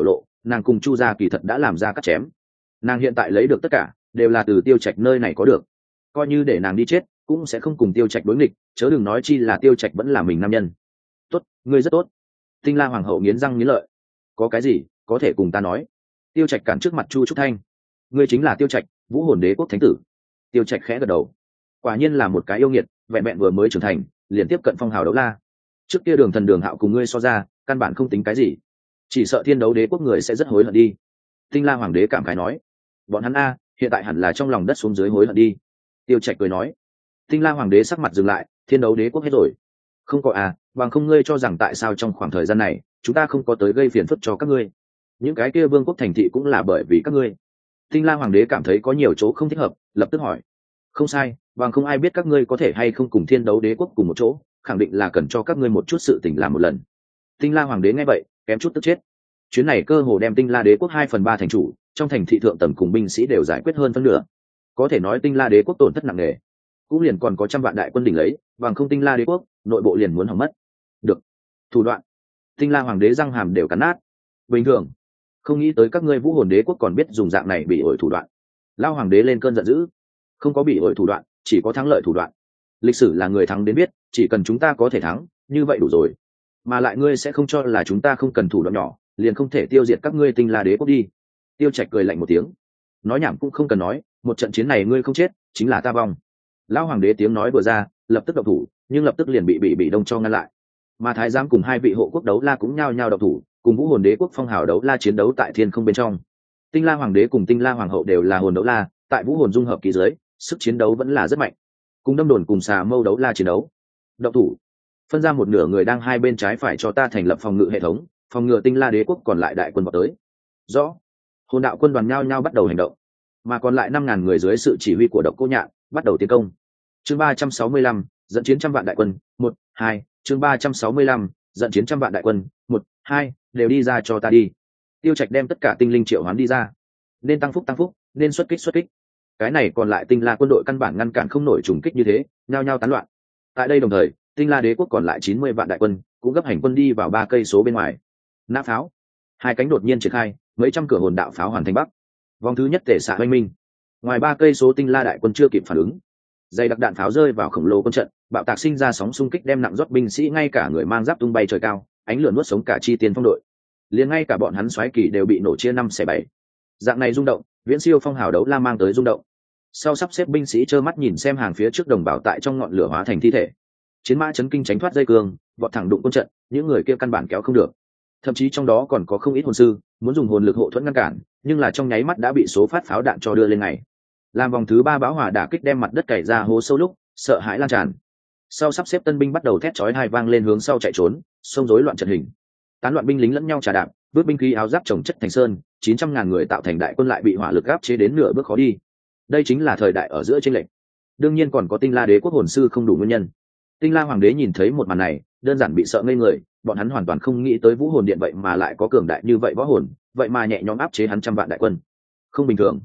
nàng cùng chu gia kỳ thật đã làm ra cắt chém. Nàng hiện tại lấy được tất cả đều là từ Tiêu Trạch nơi này có được, coi như để nàng đi chết cũng sẽ không cùng Tiêu Trạch đối nghịch, chớ đừng nói chi là Tiêu Trạch vẫn là mình nam nhân. Tốt, ngươi rất tốt. Tinh La hoàng hậu nghiến răng nghiến lợi. Có cái gì có thể cùng ta nói? Tiêu Trạch cản trước mặt Chu Trúc Thanh. Ngươi chính là Tiêu Trạch, Vũ Hồn Đế quốc thánh tử. Tiêu Trạch khẽ gật đầu. Quả nhiên là một cái yêu nghiệt, vẹn vẹn vừa mới trưởng thành liền tiếp cận phong hào đấu la. Trước kia Đường Thần Đường Hạo cùng ngươi so ra căn bản không tính cái gì, chỉ sợ Thiên Đấu Đế quốc người sẽ rất hối hận đi. Tinh La hoàng đế cảm khái nói. Bọn hắn hiện tại hẳn là trong lòng đất xuống dưới hối hận đi. Tiêu Trạch cười nói. Tinh La hoàng đế sắc mặt dừng lại. Thiên Đấu Đế quốc hết rồi? Không có bằng không ngươi cho rằng tại sao trong khoảng thời gian này chúng ta không có tới gây phiền phức cho các ngươi? Những cái kia vương quốc thành thị cũng là bởi vì các ngươi. Tinh La hoàng đế cảm thấy có nhiều chỗ không thích hợp, lập tức hỏi. Không sai, bằng không ai biết các ngươi có thể hay không cùng Thiên Đấu Đế quốc cùng một chỗ, khẳng định là cần cho các ngươi một chút sự tình làm một lần. Tinh La hoàng đế nghe vậy kém chút tức chết. Chuyến này cơ hồ đem Tinh La Đế quốc 2/3 thành chủ, trong thành thị thượng tầng cùng binh sĩ đều giải quyết hơn phân nửa. Có thể nói Tinh La Đế quốc tổn thất nặng nề, cũng liền còn có trăm vạn đại quân đỉnh lấy, bằng không Tinh La Đế quốc nội bộ liền muốn hỏng mất. Được, thủ đoạn. Tinh La hoàng đế răng hàm đều cắn nát. Bình thường, không nghĩ tới các ngươi Vũ Hồn Đế quốc còn biết dùng dạng này bị ổi thủ đoạn. Lao hoàng đế lên cơn giận dữ. Không có bị ổi thủ đoạn, chỉ có thắng lợi thủ đoạn. Lịch sử là người thắng đến biết, chỉ cần chúng ta có thể thắng, như vậy đủ rồi. Mà lại ngươi sẽ không cho là chúng ta không cần thủ đoạn nhỏ, liền không thể tiêu diệt các ngươi Tinh La Đế quốc đi. Tiêu Trạch cười lạnh một tiếng. Nói nhảm cũng không cần nói, một trận chiến này ngươi không chết, chính là ta vong. Lão hoàng đế tiếng nói vừa ra, lập tức động thủ, nhưng lập tức liền bị đông cho ngăn lại. Mà thái giám cùng hai vị hộ quốc đấu la cũng nhao nhao động thủ, cùng Vũ Hồn Đế quốc phong hào đấu la chiến đấu tại thiên không bên trong. Tinh La hoàng đế cùng Tinh La hoàng hậu đều là hồn đấu la, tại Vũ Hồn dung hợp ký dưới, sức chiến đấu vẫn là rất mạnh. Cùng Đâm Đồn cùng Xà Mâu đấu la chiến đấu. Động thủ, phân ra một nửa người đang hai bên trái phải cho ta thành lập phòng ngự hệ thống, phòng ngừa Tinh La Đế quốc còn lại đại quân vào tới. Rõ. Hồn đạo quân đoàn nhao nhao bắt đầu hành động, mà còn lại 5.000 người dưới sự chỉ huy của Độc Cô Nhạn bắt đầu tiến công. Chương 365, dẫn chiến trăm vạn đại quân, 1, 2, chương 365, dẫn chiến trăm vạn đại quân, 1, 2, đều đi ra cho ta đi. Tiêu Trạch đem tất cả tinh linh triệu hoán đi ra. Nên tăng phúc, nên xuất kích. Cái này còn lại Tinh La quân đội căn bản ngăn cản không nổi trùng kích như thế, nhao nhao tán loạn. Tại đây đồng thời, Tinh La Đế quốc còn lại 90 vạn đại quân, cũng gấp hành quân đi vào 3 cây số bên ngoài. Nã pháo, hai cánh đột nhiên triển khai, mấy trăm cửa hồn đạo pháo hoàn thành bắc. Vòng thứ nhất tể xạ oanh minh. Ngoài 3 cây số Tinh La đại quân chưa kịp phản ứng, dày đặc đạn pháo rơi vào khổng lồ quân trận, bạo tạc sinh ra sóng xung kích đem nặng rót binh sĩ ngay cả người mang giáp tung bay trời cao, ánh lửa nuốt sống cả chi tiên phong đội. Liền ngay cả bọn hắn soái kỳ đều bị nổ chia 5/7. Dạng này rung động, viễn siêu phong hào đấu la mang tới rung động. Sau sắp xếp binh sĩ trơ mắt nhìn xem hàng phía trước đồng bào tại trong ngọn lửa hóa thành thi thể. Chiến mã chấn kinh tránh thoát dây cương, vọt thẳng đụng quân trận, những người kia căn bản kéo không được. Thậm chí trong đó còn có không ít hồn sư muốn dùng hồn lực hộ thuẫn ngăn cản, nhưng là trong nháy mắt đã bị số phát pháo đạn cho đưa lên ngày. Làm vòng thứ 3 bão hỏa đả kích đem mặt đất cày ra hố sâu lúc, sợ hãi lan tràn. Sau sắp xếp tân binh bắt đầu thét chói tai vang lên hướng sau chạy trốn, xông rối loạn trận hình. Tán loạn binh lính lẫn nhau trà đạp, vứt binh khí áo giáp chồng chất thành sơn, 900.000 người tạo thành đại quân lại bị hỏa lực áp chế đến nửa bước khó đi. Đây chính là thời đại ở giữa chênh lệch. Đương nhiên còn có Tinh La Đế quốc hồn sư không đủ nguyên nhân. Tinh La hoàng đế nhìn thấy một màn này, đơn giản bị sợ ngây người, bọn hắn hoàn toàn không nghĩ tới Vũ Hồn điện vậy mà lại có cường đại như vậy võ hồn, vậy mà nhẹ nhõm áp chế hắn trăm vạn đại quân. Không bình thường.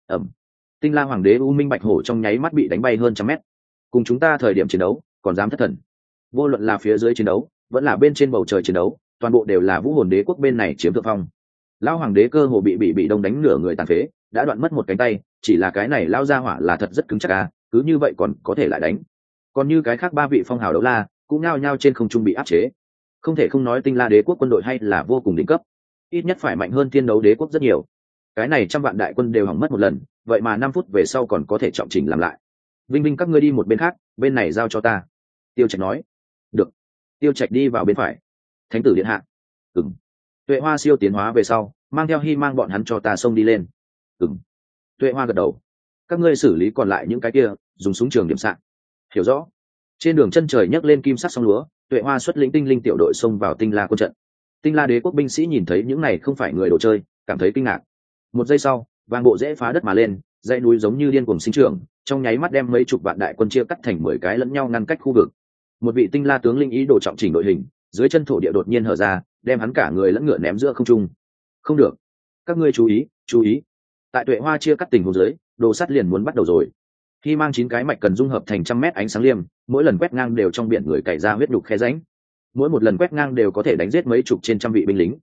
Tinh La hoàng đế U Minh Bạch Hổ trong nháy mắt bị đánh bay hơn trăm mét. Cùng chúng ta thời điểm chiến đấu, còn dám thất thần. Vô luận là phía dưới chiến đấu, vẫn là bên trên bầu trời chiến đấu, toàn bộ đều là Vũ Hồn đế quốc bên này chiếm thượng phong. Lão hoàng đế cơ hồ bị đông đánh nửa người tàn phế, đã đoạn mất một cánh tay, chỉ là cái này lao ra hỏa là thật rất cứng chắc cứ như vậy còn có thể lại đánh. Còn như cái khác 3 vị phong hào đấu la cũng nhao nhao trên không trung bị áp chế. Không thể không nói Tinh La đế quốc quân đội hay là vô cùng đỉnh cấp, ít nhất phải mạnh hơn Thiên Đấu đế quốc rất nhiều. Cái này trăm vạn đại quân đều hỏng mất một lần, vậy mà 5 phút về sau còn có thể trọng chỉnh làm lại. Vinh Vinh các ngươi đi một bên khác, bên này giao cho ta. Tiêu Trạch nói. Được. Tiêu Trạch đi vào bên phải. Thánh tử điện hạ. Tuệ Hoa siêu tiến hóa về sau, mang theo Hy mang bọn hắn cho ta xông đi lên. Tuệ Hoa gật đầu. Các ngươi xử lý còn lại những cái kia, dùng súng trường điểm xạ. Hiểu rõ. Trên đường chân trời nhấc lên kim sắc song lúa, Tuệ Hoa xuất lĩnh tinh linh tiểu đội xông vào Tinh La quân trận. Tinh La đế quốc binh sĩ nhìn thấy những này không phải người đồ chơi, cảm thấy kinh ngạc. Một giây sau, vàng bộ dễ phá đất mà lên, dãy núi giống như điên cuồng sinh trưởng, trong nháy mắt đem mấy chục vạn đại quân chia cắt thành 10 cái lẫn nhau ngăn cách khu vực. Một vị Tinh La tướng linh ý đồ trọng chỉnh đội hình, dưới chân thổ địa đột nhiên hở ra, đem hắn cả người lẫn ngựa ném giữa không trung. Không được, các ngươi chú ý, chú ý. Tại Tuệ Hoa chia cắt tình huống dưới, đồ sắt liền muốn bắt đầu rồi. Khi mang 9 cái mạch cần dung hợp thành 100 mét ánh sáng liêm, mỗi lần quét ngang đều trong biển người cày ra huyết đục khe rãnh. Mỗi một lần quét ngang đều có thể đánh giết mấy chục trên trăm vị binh lính.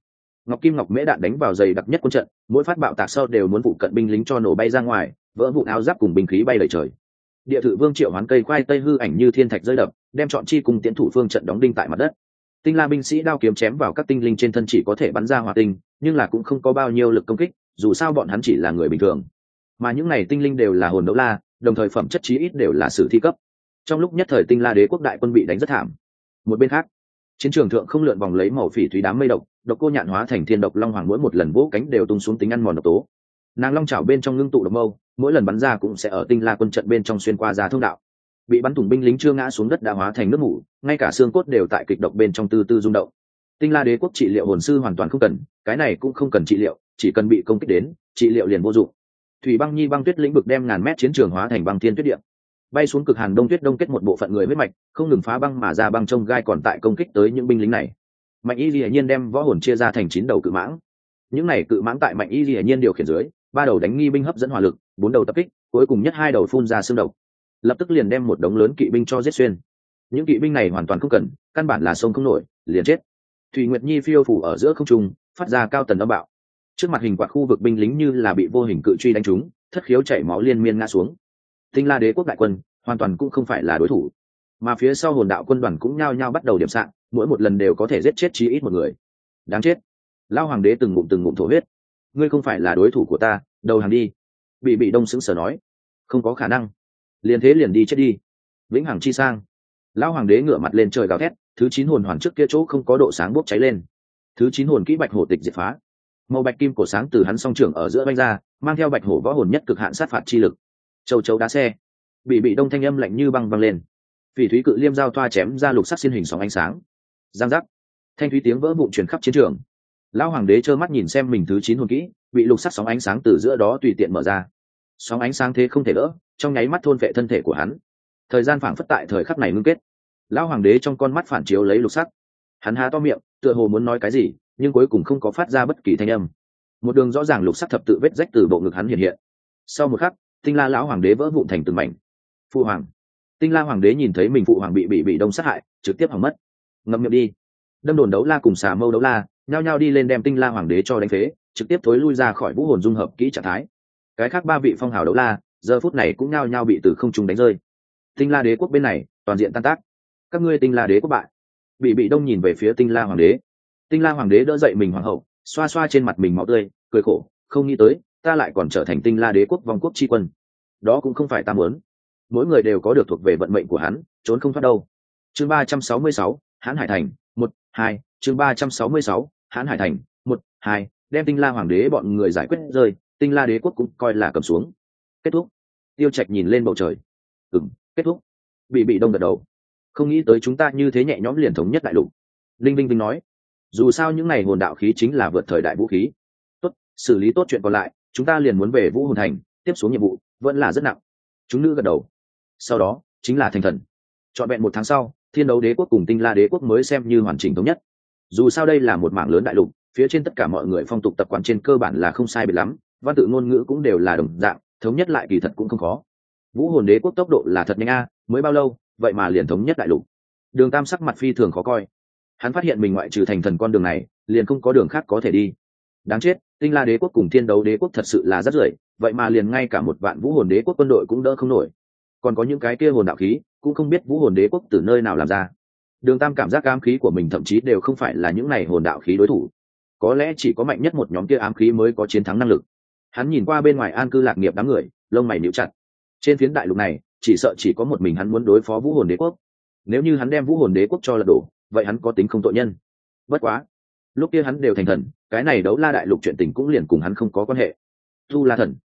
ngọc kim ngọc mễ đạn đánh vào dày đặc nhất quân trận, mỗi phát bạo tạc sau đều muốn vụ cận binh lính cho nổ bay ra ngoài, vỡ vụn áo giáp cùng binh khí bay đầy trời. Địa thự vương triệu hoán cây khoai tây hư ảnh như thiên thạch rơi đập, đem chọn chi cùng tiến thủ phương trận đóng đinh tại mặt đất. Tinh la binh sĩ đao kiếm chém vào các tinh linh trên thân chỉ có thể bắn ra hỏa tinh, nhưng là cũng không có bao nhiêu lực công kích, dù sao bọn hắn chỉ là người bình thường. Mà những này tinh linh đều là hồn đấu la, đồng thời phẩm chất chí ít đều là sử thi cấp. Trong lúc nhất thời Tinh La Đế quốc đại quân bị đánh rất thảm. Một bên khác, chiến trường thượng không lượn vòng lấy màu phỉ thúy đám mây độc, độc cô nhạn hóa thành thiên độc long hoàng mỗi một lần vỗ cánh đều tung xuống tính ăn mòn độc tố. Nàng long chảo bên trong ngưng tụ độc mâu, mỗi lần bắn ra cũng sẽ ở Tinh La quân trận bên trong xuyên qua ra thông đạo. Bị bắn thủng binh lính chưa ngã xuống đất đã hóa thành nước mủ, ngay cả xương cốt đều tại kịch độc bên trong từ từ rung động. Tinh La Đế quốc trị liệu hồn sư hoàn toàn không cần, cái này cũng không cần trị liệu, chỉ cần bị công kích đến, trị liệu liền vô dụng. Thủy băng nhi băng tuyết lĩnh vực đem ngàn mét chiến trường hóa thành băng thiên tuyết địa, bay xuống cực hàn đông tuyết đông kết một bộ phận người huyết mạch, không ngừng phá băng mà ra băng trông gai còn tại công kích tới những binh lính này. Mạnh Y Lệ Nhiên đem võ hồn chia ra thành 9 đầu cự mãng. Những này cự mãng tại Mạnh Y Lệ Nhiên điều khiển dưới, 3 đầu đánh nghi binh hấp dẫn hỏa lực, 4 đầu tập kích, cuối cùng nhất 2 đầu phun ra xương độc. Lập tức liền đem một đống lớn kỵ binh cho giết xuyên. Những kỵ binh này hoàn toàn không cần, căn bản là sông không nổi, liền chết. Thủy Nguyệt Nhi phiêu phủ ở giữa không trung, phát ra cao tần âm bạo. Trước mặt hình quạt khu vực binh lính như là bị vô hình cự truy đánh trúng, thất khiếu chảy máu liên miên ngã xuống. Tinh La Đế quốc đại quân hoàn toàn cũng không phải là đối thủ, mà phía sau hồn đạo quân đoàn cũng nhao nhao bắt đầu điểm sạng, mỗi một lần đều có thể giết chết chí ít một người. Đáng chết! Lao hoàng đế từng ngụm thổ huyết. Ngươi không phải là đối thủ của ta, đầu hàng đi. Bị đông sững sờ nói, không có khả năng. Liền thế liền đi chết đi. Vĩnh hằng chi sang. Lão hoàng đế ngửa mặt lên trời gào thét, thứ 9 hồn hoàn trước kia chỗ không có độ sáng bốc cháy lên. Thứ 9 hồn kỹ bạch hổ tịch diệt phá. Màu bạch kim cổ sáng từ hắn song trưởng ở giữa vanh ra, mang theo bạch hổ võ hồn nhất cực hạn sát phạt chi lực. Châu châu đá xe. Bị đông thanh âm lạnh như băng văng lên. Phỉ thúy cự liêm giao thoa chém ra lục sắc xiên hình sóng ánh sáng. Giang giác. Thanh thúy tiếng vỡ vụn truyền khắp chiến trường. Lão hoàng đế trơ mắt nhìn xem mình thứ 9 hồn kỹ bị lục sắc sóng ánh sáng từ giữa đó tùy tiện mở ra. Sóng ánh sáng thế không thể đỡ, trong nháy mắt thôn vệ thân thể của hắn. Thời gian phảng phất tại thời khắc này ngưng kết. Lão hoàng đế trong con mắt phản chiếu lấy lục sắc. Hắn há to miệng, tựa hồ muốn nói cái gì, nhưng cuối cùng không có phát ra bất kỳ thanh âm. Một đường rõ ràng lục sắc thập tự vết rách từ bộ ngực hắn hiện hiện. Sau một khắc, Tinh La lão hoàng đế vỡ vụn thành từng mảnh. Phụ hoàng. Tinh La hoàng đế nhìn thấy mình phụ hoàng bị đông sát hại, trực tiếp hỏng mất. Ngậm miệng đi. Đâm đồn đấu la cùng xà mâu đấu la nhao nhao đi lên đem Tinh La hoàng đế cho đánh phế, trực tiếp thối lui ra khỏi vũ hồn dung hợp kỹ trạng thái. Cái khác 3 vị phong hào đấu la giờ phút này cũng nhao nhao bị từ không trung đánh rơi. Tinh La đế quốc bên này toàn diện tan tác. Các ngươi Tinh La đế quốc bại. Bị đông nhìn về phía Tinh La hoàng đế. Tinh La hoàng đế đỡ dậy mình hoàng hậu, xoa xoa trên mặt mình máu tươi, cười khổ, không nghĩ tới ta lại còn trở thành Tinh La đế quốc vong quốc chi quân. Đó cũng không phải ta muốn. Mỗi người đều có được thuộc về vận mệnh của hắn, trốn không thoát đâu. Chương 366, Hán Hải thành, 1-2, chương 366, Hán Hải thành, 1-2, đem Tinh La hoàng đế bọn người giải quyết rơi, Tinh La đế quốc cũng coi là cầm xuống. Kết thúc. Tiêu Trạch nhìn lên bầu trời. Kết thúc. Bị đông gật đầu. Không nghĩ tới chúng ta như thế nhẹ nhõm liền thống nhất đại lục. Linh Vinh nói, dù sao những này hồn đạo khí chính là vượt thời đại vũ khí. Tốt, xử lý tốt chuyện còn lại, chúng ta liền muốn về Vũ Hồn thành, tiếp xuống nhiệm vụ vẫn là rất nặng. Chúng nữ gật đầu. Sau đó chính là thành thần. Trọn vẹn 1 tháng sau, Thiên Đấu đế quốc cùng Tinh La đế quốc mới xem như hoàn chỉnh thống nhất. Dù sao đây là một mảng lớn đại lục, phía trên tất cả mọi người phong tục tập quán trên cơ bản là không sai biệt lắm, văn tự ngôn ngữ cũng đều là đồng dạng, thống nhất lại kỳ thật cũng không khó. Vũ Hồn đế quốc tốc độ là thật nhanh a, mới bao lâu vậy mà liền thống nhất đại lục. Đường Tam sắc mặt phi thường khó coi. Hắn phát hiện mình ngoại trừ thành thần con đường này liền không có đường khác có thể đi. Đáng chết, Tinh La đế quốc cùng Thiên Đấu đế quốc thật sự là rất rưởi, vậy mà liền ngay cả một vạn Vũ Hồn đế quốc quân đội cũng đỡ không nổi. Còn có những cái kia hồn đạo khí cũng không biết Vũ Hồn đế quốc từ nơi nào làm ra. Đường Tam cảm giác ám khí của mình thậm chí đều không phải là những này hồn đạo khí đối thủ. Có lẽ chỉ có mạnh nhất một nhóm kia ám khí mới có chiến thắng năng lực. Hắn nhìn qua bên ngoài an cư lạc nghiệp đám người, lông mày nhíu chặt. Trên phiến đại lục này chỉ sợ chỉ có một mình hắn muốn đối phó Vũ Hồn đế quốc. Nếu như hắn đem Vũ Hồn đế quốc cho lật đổ, vậy hắn có tính không tội nhân. Bất quá, lúc kia hắn đều thành thần, cái này đấu la đại lục chuyện tình cũng liền cùng hắn không có quan hệ. Tu La thần.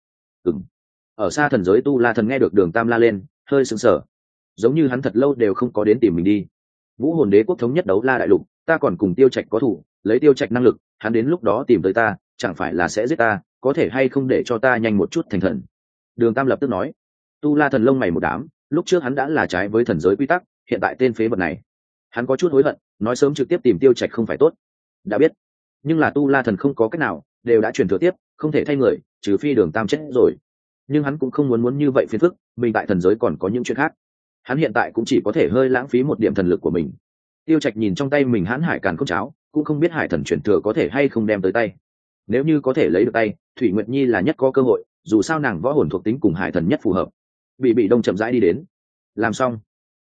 Ở xa thần giới Tu La thần nghe được Đường Tam la lên, hơi sững sờ. Giống như hắn thật lâu đều không có đến tìm mình đi. Vũ Hồn đế quốc thống nhất đấu la đại lục, ta còn cùng Tiêu Trạch có thủ, lấy Tiêu Trạch năng lực, hắn đến lúc đó tìm tới ta, chẳng phải là sẽ giết ta, có thể hay không để cho ta nhanh một chút thành thần. Đường Tam lập tức nói. Tu La thần lông mày một đám, lúc trước hắn đã là trái với thần giới quy tắc, hiện tại tên phế vật này, hắn có chút hối hận, nói sớm trực tiếp tìm Tiêu Trạch không phải tốt. Đã biết, nhưng là Tu La thần không có cách nào, đều đã truyền thừa tiếp, không thể thay người, trừ phi Đường Tam chết rồi. Nhưng hắn cũng không muốn như vậy phiền phức, mình tại thần giới còn có những chuyện khác. Hắn hiện tại cũng chỉ có thể hơi lãng phí một điểm thần lực của mình. Tiêu Trạch nhìn trong tay mình Hán Hải Càn Khôn cháo, cũng không biết hải thần truyền thừa có thể hay không đem tới tay. Nếu như có thể lấy được tay, Thủy Nguyệt Nhi là nhất có cơ hội, dù sao nàng võ hồn thuộc tính cùng hải thần nhất phù hợp. Bị đông chậm rãi đi đến. Làm xong.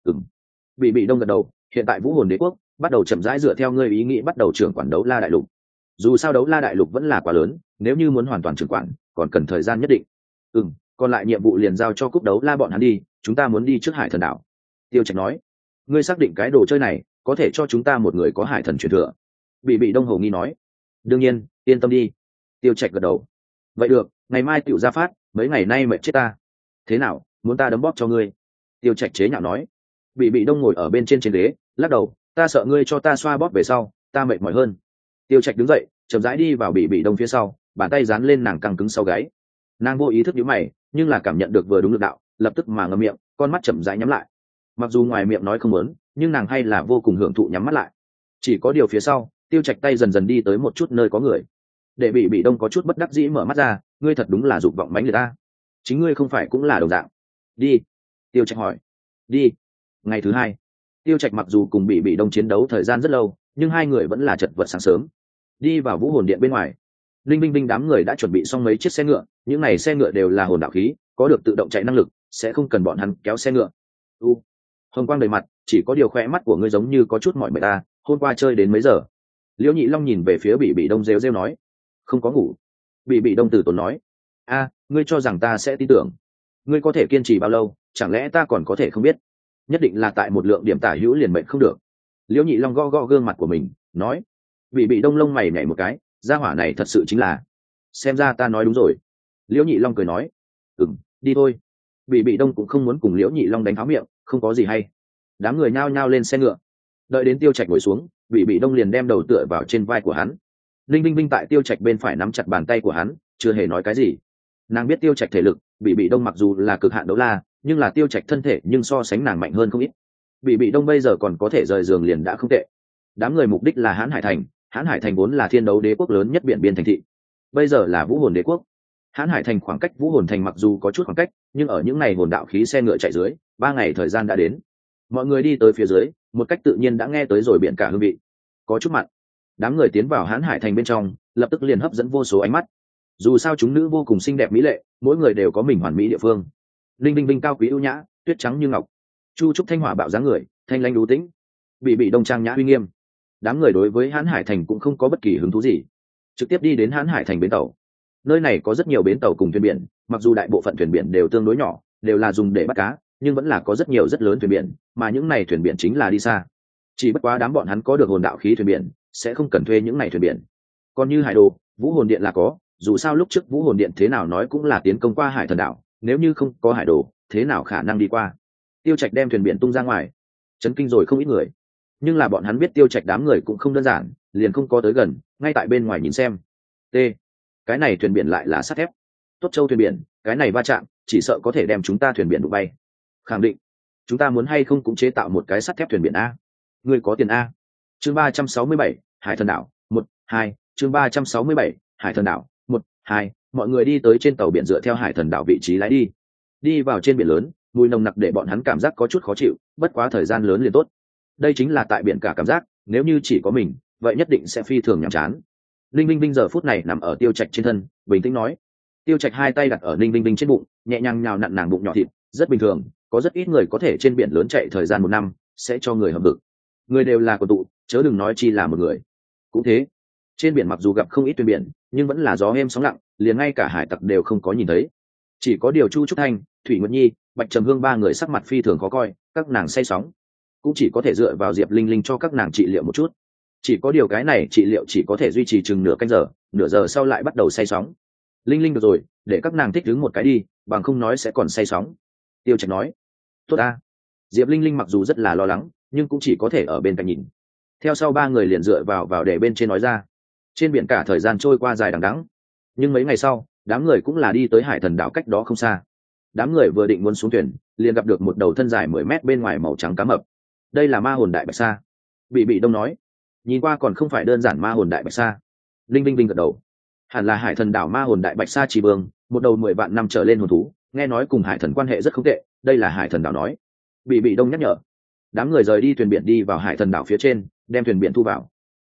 Bị đông gật đầu, hiện tại vũ hồn đế quốc bắt đầu chậm rãi dựa theo ngươi ý nghĩ bắt đầu trưởng quản đấu la đại lục. Dù sao đấu la đại lục vẫn là quá lớn, nếu như muốn hoàn toàn trưởng quản còn cần thời gian nhất định. Còn lại nhiệm vụ liền giao cho cúp đấu la bọn hắn đi, chúng ta muốn đi trước hải thần đảo. Tiêu Trạch nói. Ngươi xác định cái đồ chơi này có thể cho chúng ta một người có hải thần truyền thừa? Bị đông hầu nghi nói. Đương nhiên, yên tâm đi. Tiêu Trạch gật đầu. Vậy được, ngày mai tiểu ra phát, mấy ngày nay mệt chết ta. Thế nào, muốn ta đấm bóp cho ngươi? Tiêu Trạch chế nhạo nói. Bị đông ngồi ở bên trên ghế, lắc đầu, ta sợ ngươi cho ta xoa bóp về sau, ta mệt mỏi hơn. Tiêu Trạch đứng dậy, chậm rãi đi vào bị đông phía sau, bàn tay dán lên nàng căng cứng sau gáy. Nàng vô ý thức nhíu mày, nhưng là cảm nhận được vừa đúng lực đạo, lập tức mà ngậm miệng, con mắt chậm rãi nhắm lại. Mặc dù ngoài miệng nói không muốn, nhưng nàng hay là vô cùng hưởng thụ nhắm mắt lại. Chỉ có điều phía sau, Tiêu Trạch tay dần dần đi tới một chút nơi có người. Để bị đông có chút bất đắc dĩ mở mắt ra, ngươi thật đúng là dục vọng mãnh liệt ta. Chính ngươi không phải cũng là đồng dạng. Đi. Tiêu Trạch hỏi. Đi. Ngày thứ hai, Tiêu Trạch mặc dù cùng bị đông chiến đấu thời gian rất lâu, nhưng hai người vẫn là chật vật sáng sớm. Đi vào vũ hồn điện bên ngoài, linh binh đám người đã chuẩn bị xong mấy chiếc xe ngựa, những này xe ngựa đều là hồn đạo khí, có được tự động chạy năng lực, sẽ không cần bọn hắn kéo xe ngựa. Hồng quang đầy mặt, chỉ có điều khỏe mắt của ngươi giống như có chút mỏi mệt ta, hôm qua chơi đến mấy giờ? Liễu Nhị Long nhìn về phía bị đông rêu rêu nói. Không có ngủ. Bị đông từ tốn nói. Ngươi cho rằng ta sẽ tin tưởng? Ngươi có thể kiên trì bao lâu, chẳng lẽ ta còn có thể không biết? Nhất định là tại một lượng điểm tả hữu liền mệnh không được. Liễu Nhị Long gõ gương mặt của mình, nói. Bị đông lông mày nhảy một cái, gia hỏa này thật sự chính là. Xem ra ta nói đúng rồi. Liễu Nhị Long cười nói. Đi thôi. Bị đông cũng không muốn cùng Liễu Nhị Long đánh tháo miệng, không có gì hay. Đám người nhao nhao lên xe ngựa. Đợi đến Tiêu Trạch ngồi xuống, bị đông liền đem đầu tựa vào trên vai của hắn. Linh Vinh tại Tiêu Trạch bên phải nắm chặt bàn tay của hắn, chưa hề nói cái gì. Nàng biết Tiêu Trạch thể lực, bị đông mặc dù là cực hạn đấu la, nhưng là Tiêu Trạch thân thể nhưng so sánh nàng mạnh hơn không ít. Bị đông bây giờ còn có thể rời giường liền đã không tệ. Đám người mục đích là Hán Hải Thành, Hán Hải Thành vốn là thiên đấu đế quốc lớn nhất biển biên thành thị, bây giờ là vũ hồn đế quốc. Hán Hải Thành khoảng cách vũ hồn thành mặc dù có chút khoảng cách, nhưng ở những ngày hồn đạo khí xe ngựa chạy dưới, 3 ngày thời gian đã đến. Mọi người đi tới phía dưới, một cách tự nhiên đã nghe tới rồi biển cả hương vị, có chút mặn. Đám người tiến vào Hán Hải Thành bên trong, lập tức liền hấp dẫn vô số ánh mắt. Dù sao chúng nữ vô cùng xinh đẹp mỹ lệ, mỗi người đều có mình hoàn mỹ địa phương. Linh Vinh cao quý ưu nhã, tuyết trắng như ngọc. Chu Trúc thanh hỏa bạo dáng người, thanh lãnh đú tĩnh. Bị đông trang nhã uy nghiêm. Đám người đối với Hán Hải Thành cũng không có bất kỳ hứng thú gì, trực tiếp đi đến Hán Hải Thành bến tàu. Nơi này có rất nhiều bến tàu cùng thuyền biển, mặc dù đại bộ phận thuyền biển đều tương đối nhỏ, đều là dùng để bắt cá, nhưng vẫn là có rất nhiều rất lớn thuyền biển, mà những này thuyền biển chính là đi xa. Chỉ bất quá đám bọn hắn có được hồn đạo khí thuyền biển, sẽ không cần thuê những này thuyền biển. Còn như hải đồ, vũ hồn điện là có, dù sao lúc trước vũ hồn điện thế nào nói cũng là tiến công qua hải thần đảo, nếu như không có hải đồ, thế nào khả năng đi qua? Tiêu Trạch đem thuyền biển tung ra ngoài, chấn kinh rồi không ít người. Nhưng là bọn hắn biết Tiêu Trạch đám người cũng không đơn giản, liền không có tới gần, ngay tại bên ngoài nhìn xem. Cái này thuyền biển lại là sắt thép. Tốt châu thuyền biển, cái này va chạm, chỉ sợ có thể đem chúng ta thuyền biển đụng bay. Khẳng định. Chúng ta muốn hay không cũng chế tạo một cái sắt thép thuyền biển a. Ngươi có tiền a. Chương 367, Hải Thần Đảo, 1-2, chương 367, Hải Thần Đảo, 1-2, mọi người đi tới trên tàu biển dựa theo Hải Thần Đảo vị trí lái đi. Đi vào trên biển lớn, mùi nồng nặc để bọn hắn cảm giác có chút khó chịu, bất quá thời gian lớn liền tốt. Đây chính là tại biển cả cảm giác, nếu như chỉ có mình, vậy nhất định sẽ phi thường nhàm chán. Linh Vinh giờ phút này nằm ở Tiêu Trạch trên thân, bình tĩnh nói. Tiêu Trạch hai tay đặt ở Linh Vinh trên bụng, nhẹ nhàng nhào nặn nàng bụng nhỏ thịt, rất bình thường, có rất ít người có thể trên biển lớn chạy thời gian 1 năm, sẽ cho người hầm vực. Người đều là quần tụ, chớ đừng nói chi là một người. Cũng thế, trên biển mặc dù gặp không ít thuyền biển, nhưng vẫn là gió êm sóng lặng, liền ngay cả hải tặc đều không có nhìn thấy. Chỉ có điều Chu Trúc Thanh, Thủy Nguyệt Nhi, Bạch Trầm Hương 3 người sắc mặt phi thường khó coi, các nàng say sóng, cũng chỉ có thể dựa vào Diệp Linh Linh cho các nàng trị liệu một chút. Chỉ có điều cái này trị liệu chỉ có thể duy trì chừng nửa canh giờ, nửa giờ sau lại bắt đầu say sóng. Linh Linh được rồi, để các nàng thích đứng một cái đi, bằng không nói sẽ còn say sóng. Tiêu Trạch nói. Tốt ta. Diệp Linh Linh mặc dù rất là lo lắng, nhưng cũng chỉ có thể ở bên cạnh nhìn. Theo sau 3 người liền dựa vào để bên trên nói ra. Trên biển cả thời gian trôi qua dài đằng đẵng, nhưng mấy ngày sau, đám người cũng là đi tới Hải Thần Đảo cách đó không xa. Đám người vừa định muốn xuống thuyền, liền gặp được một đầu thân dài 10 mét bên ngoài màu trắng cá mập. Đây là ma hồn đại bạch sa. Bị đông nói. Nhìn qua còn không phải đơn giản ma hồn đại bạch sa. Linh Vinh gật đầu. Hẳn là Hải Thần Đảo ma hồn đại bạch sa chỉ vương, một đầu 10 vạn năm trở lên hồn thú, nghe nói cùng hải thần quan hệ rất không tệ, đây là Hải Thần Đảo nói. Bị đông nhắc nhở. Đám người rời đi thuyền biển đi vào Hải Thần Đảo phía trên, đem thuyền biển thu vào.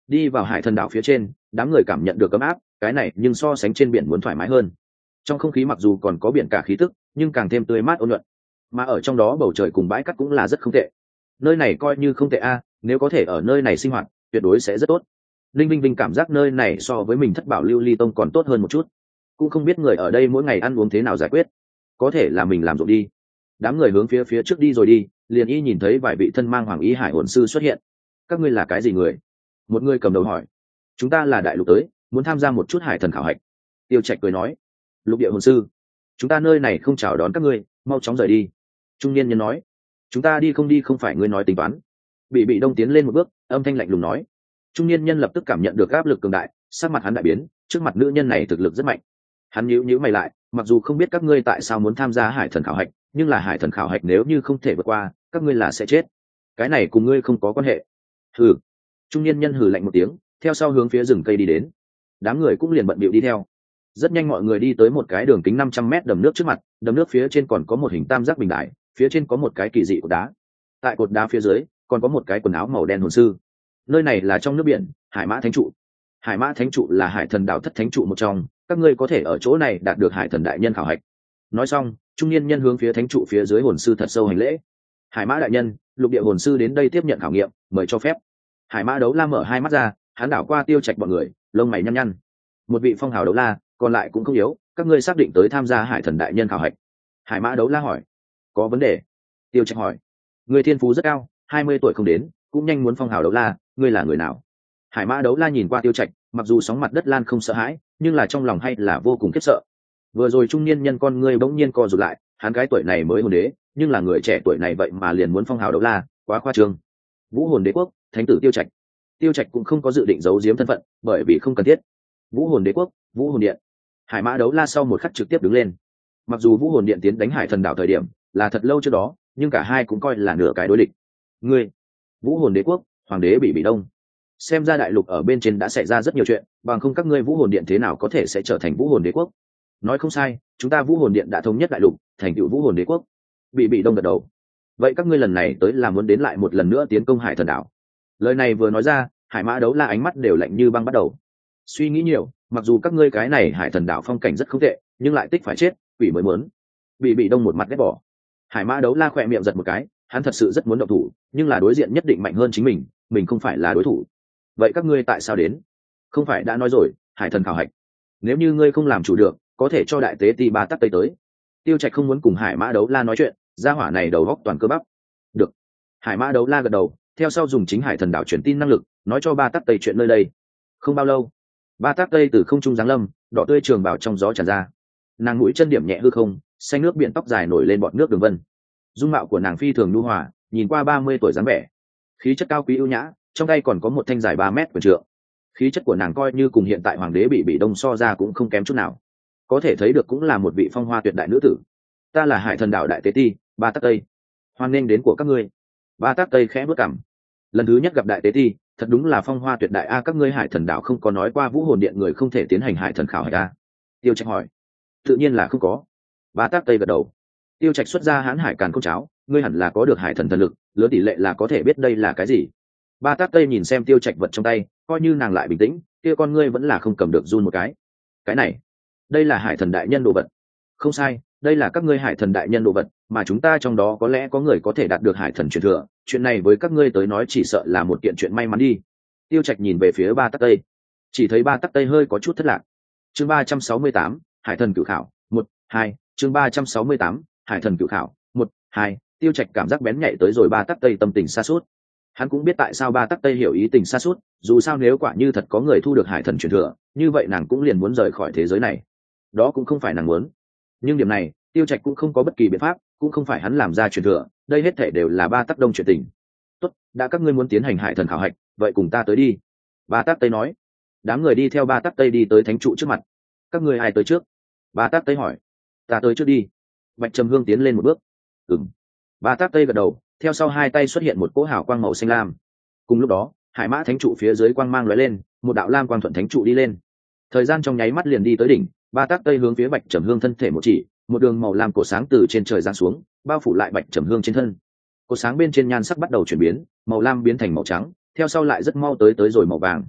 Đi vào hải thần đảo phía trên, đám người cảm nhận được ấm áp, cái này nhưng so sánh trên biển muốn thoải mái hơn. Trong không khí mặc dù còn có biển cả khí tức, nhưng càng thêm tươi mát ôn nhuận. Mà ở trong đó bầu trời cùng bãi cát cũng là rất không tệ. Nơi này coi như không tệ a, nếu có thể ở nơi này sinh hoạt, tuyệt đối sẽ rất tốt. Linh Vinh Vinh cảm giác nơi này so với mình Thất Bảo Lưu Ly Tông còn tốt hơn một chút. Cũng không biết người ở đây mỗi ngày ăn uống thế nào giải quyết, có thể là mình làm ruộng đi. Đám người hướng phía trước đi rồi đi, liền y nhìn thấy vài vị thân mang hoàng y hải hồn sư xuất hiện. Các ngươi là cái gì người? Một người cầm đầu hỏi. Chúng ta là đại lục tới, muốn tham gia một chút hải thần khảo hạch. Tiêu Trạch cười nói. Lục địa hồn sư, chúng ta nơi này không chào đón các ngươi, mau chóng rời đi. Trung niên nhân nói. Chúng ta đi không phải ngươi nói tính toán. Bị Đông tiến lên một bước, âm thanh lạnh lùng nói. Trung niên nhân lập tức cảm nhận được áp lực cường đại, sắc mặt hắn đại biến, trước mặt nữ nhân này thực lực rất mạnh. Hắn nhíu mày lại, mặc dù không biết các ngươi tại sao muốn tham gia hải thần khảo hạch, nhưng là hải thần khảo hạch nếu như không thể vượt qua, các ngươi là sẽ chết. Cái này cùng ngươi không có quan hệ. Hừ. Trung niên nhân hừ lạnh một tiếng, theo sau hướng phía rừng cây đi đến. Đám người cũng liền bận bịu đi theo. Rất nhanh mọi người đi tới một cái đường kính 500 mét đầm nước trước mặt, đầm nước phía trên còn có một hình tam giác bình đại, phía trên có một cái kỳ dị cột đá. Tại cột đá phía dưới còn có một cái quần áo màu đen hồn sư. Nơi này là trong nước biển, Hải Mã Thánh trụ. Hải Mã Thánh trụ là hải thần đảo thất thánh trụ một trong, các ngươi có thể ở chỗ này đạt được hải thần đại nhân khảo hạch. Nói xong, trung niên nhân hướng phía thánh trụ phía dưới hồn sư thật sâu hành lễ. Hải Mã đại nhân, lục địa hồn sư đến đây tiếp nhận khảo nghiệm, mời cho phép. Hải Mã Đấu La mở hai mắt ra, hắn đảo qua Tiêu Trạch bọn người, lông mày nhăn nhăn. Một vị phong hào đấu la, còn lại cũng không yếu, các ngươi xác định tới tham gia hải thần đại nhân khảo hạch. Hải Mã Đấu La hỏi. Có vấn đề? Tiêu Trạch hỏi. Người thiên phú rất cao, 20 tuổi không đến, cũng nhanh muốn phong hào đấu la, ngươi là người nào? Hải Mã Đấu La nhìn qua Tiêu Trạch, mặc dù sóng mặt đất lan không sợ hãi, nhưng là trong lòng hay là vô cùng khiếp sợ. Vừa rồi trung niên nhân con ngươi bỗng nhiên co rụt lại, hắn cái tuổi này mới hồn đế, nhưng là người trẻ tuổi này vậy mà liền muốn phong hào đấu la, quá khoa trương. Vũ hồn đế quốc, thánh tử Tiêu Trạch. Tiêu Trạch cũng không có dự định giấu giếm thân phận, bởi vì không cần thiết. Vũ hồn đế quốc, Vũ hồn điện. Hải Mã Đấu La sau một khắc trực tiếp đứng lên. Mặc dù Vũ hồn điện tiến đánh hải thần đảo thời điểm là thật lâu trước đó, nhưng cả hai cũng coi là nửa cái đối địch. Ngươi, Vũ hồn đế quốc, hoàng đế bị đông. Xem ra đại lục ở bên trên đã xảy ra rất nhiều chuyện, bằng không các ngươi Vũ hồn điện thế nào có thể sẽ trở thành Vũ hồn đế quốc? Nói không sai, chúng ta Vũ hồn điện đã thống nhất đại lục, thành tựu Vũ hồn đế quốc. Bị đông gật đầu. Vậy các ngươi lần này tới là muốn đến lại một lần nữa tiến công hải thần đảo? Lời này vừa nói ra, Hải Mã Đấu La ánh mắt đều lạnh như băng bắt đầu. Suy nghĩ nhiều, mặc dù các ngươi cái này hải thần đảo phong cảnh rất không tệ, nhưng lại tích phải chết, quỷ mới muốn. Bị đông một mặt ghét bỏ. Hải Mã Đấu La khỏe miệng giật một cái, hắn thật sự rất muốn động thủ, nhưng là đối diện nhất định mạnh hơn chính mình không phải là đối thủ. Vậy các ngươi tại sao đến? Không phải đã nói rồi, hải thần khảo hạch. Nếu như ngươi không làm chủ được, có thể cho đại tế ti ba tắc tây tới. Tiêu Trạch không muốn cùng Hải Mã Đấu La nói chuyện, gia hỏa này đầu góc toàn cơ bắp. Được. Hải Mã Đấu La gật đầu, theo sau dùng chính hải thần đảo truyền tin năng lực, nói cho ba tắc tây chuyện nơi đây. Không bao lâu, ba tắc tây từ không trung giáng lâm, đỏ tươi trường bảo trong gió tràn ra. Nàng mũi chân điểm nhẹ hư không, xanh nước biển tóc dài nổi lên bọt nước đường vân. Dung mạo của nàng phi thường nhu hòa, nhìn qua 30 tuổi dáng vẻ, khí chất cao quý ưu nhã, trong tay còn có một thanh dài 3 mét quyền trượng. Khí chất của nàng coi như cùng hiện tại hoàng đế bị đông so ra cũng không kém chút nào, có thể thấy được cũng là một vị phong hoa tuyệt đại nữ tử. Ta là hải thần đảo đại tế ti ba tắc tây, hoan nghênh đến của các ngươi. Ba tắc tây khẽ bước cằm. Lần thứ nhất gặp đại tế ti, thật đúng là phong hoa tuyệt đại a. Các ngươi hải thần đảo không có nói qua Vũ hồn điện người không thể tiến hành hải thần khảo hạch a? Tiêu Trạch hỏi. Tự nhiên là không có. Ba tắc tây gật đầu. Tiêu Trạch xuất ra hãn hải càn công cháo, ngươi hẳn là có được hải thần thần lực, lớn tỷ lệ là có thể biết đây là cái gì. Ba tắc tây nhìn xem Tiêu Trạch vật trong tay, coi như nàng lại bình tĩnh, kia con ngươi vẫn là không cầm được run một cái. Cái này, đây là hải thần đại nhân đồ vật. Không sai, đây là các ngươi hải thần đại nhân đồ vật, mà chúng ta trong đó có lẽ có người có thể đạt được hải thần truyền thừa, chuyện này với các ngươi tới nói chỉ sợ là một kiện chuyện may mắn đi. Tiêu Trạch nhìn về phía ba tắc tây, chỉ thấy ba tắc tây hơi có chút thất lạc. Chương 368, hải thần cửu khảo 1-2. Chương 368, hải thần cửu khảo 1-2. Tiêu Trạch cảm giác bén nhạy tới rồi ba tắc tây tâm tình sa sút. Hắn cũng biết tại sao ba tắc tây hiểu ý tình sa sút, dù sao nếu quả như thật có người thu được hải thần truyền thừa, như vậy nàng cũng liền muốn rời khỏi thế giới này. Đó cũng không phải nàng muốn. Nhưng điểm này, Tiêu Trạch cũng không có bất kỳ biện pháp, cũng không phải hắn làm ra truyền thừa, đây hết thể đều là ba tắc đông chuyện tình. Tốt, đã các ngươi muốn tiến hành hải thần khảo hạch, vậy cùng ta tới đi. Ba tắc tây nói. Đám người đi theo ba tắc tây đi tới thánh trụ trước mặt. Các ngươi ai tới trước? Ba tắc tây hỏi. Ta tới trước đi. Bạch Trầm Hương tiến lên một bước. Ừm. Ba tắc tây gật đầu, theo sau hai tay xuất hiện một cỗ hào quang màu xanh lam. Cùng lúc đó, hải mã thánh trụ phía dưới quang mang lóe lên, một đạo lam quang thuận thánh trụ đi lên. Thời gian trong nháy mắt liền đi tới đỉnh, ba tắc tây hướng phía Bạch Trầm Hương thân thể một chỉ, một đường màu lam cổ sáng từ trên trời giáng xuống, bao phủ lại Bạch Trầm Hương trên thân. Cổ sáng bên trên nhan sắc bắt đầu chuyển biến, màu lam biến thành màu trắng, theo sau lại rất mau tới rồi màu vàng.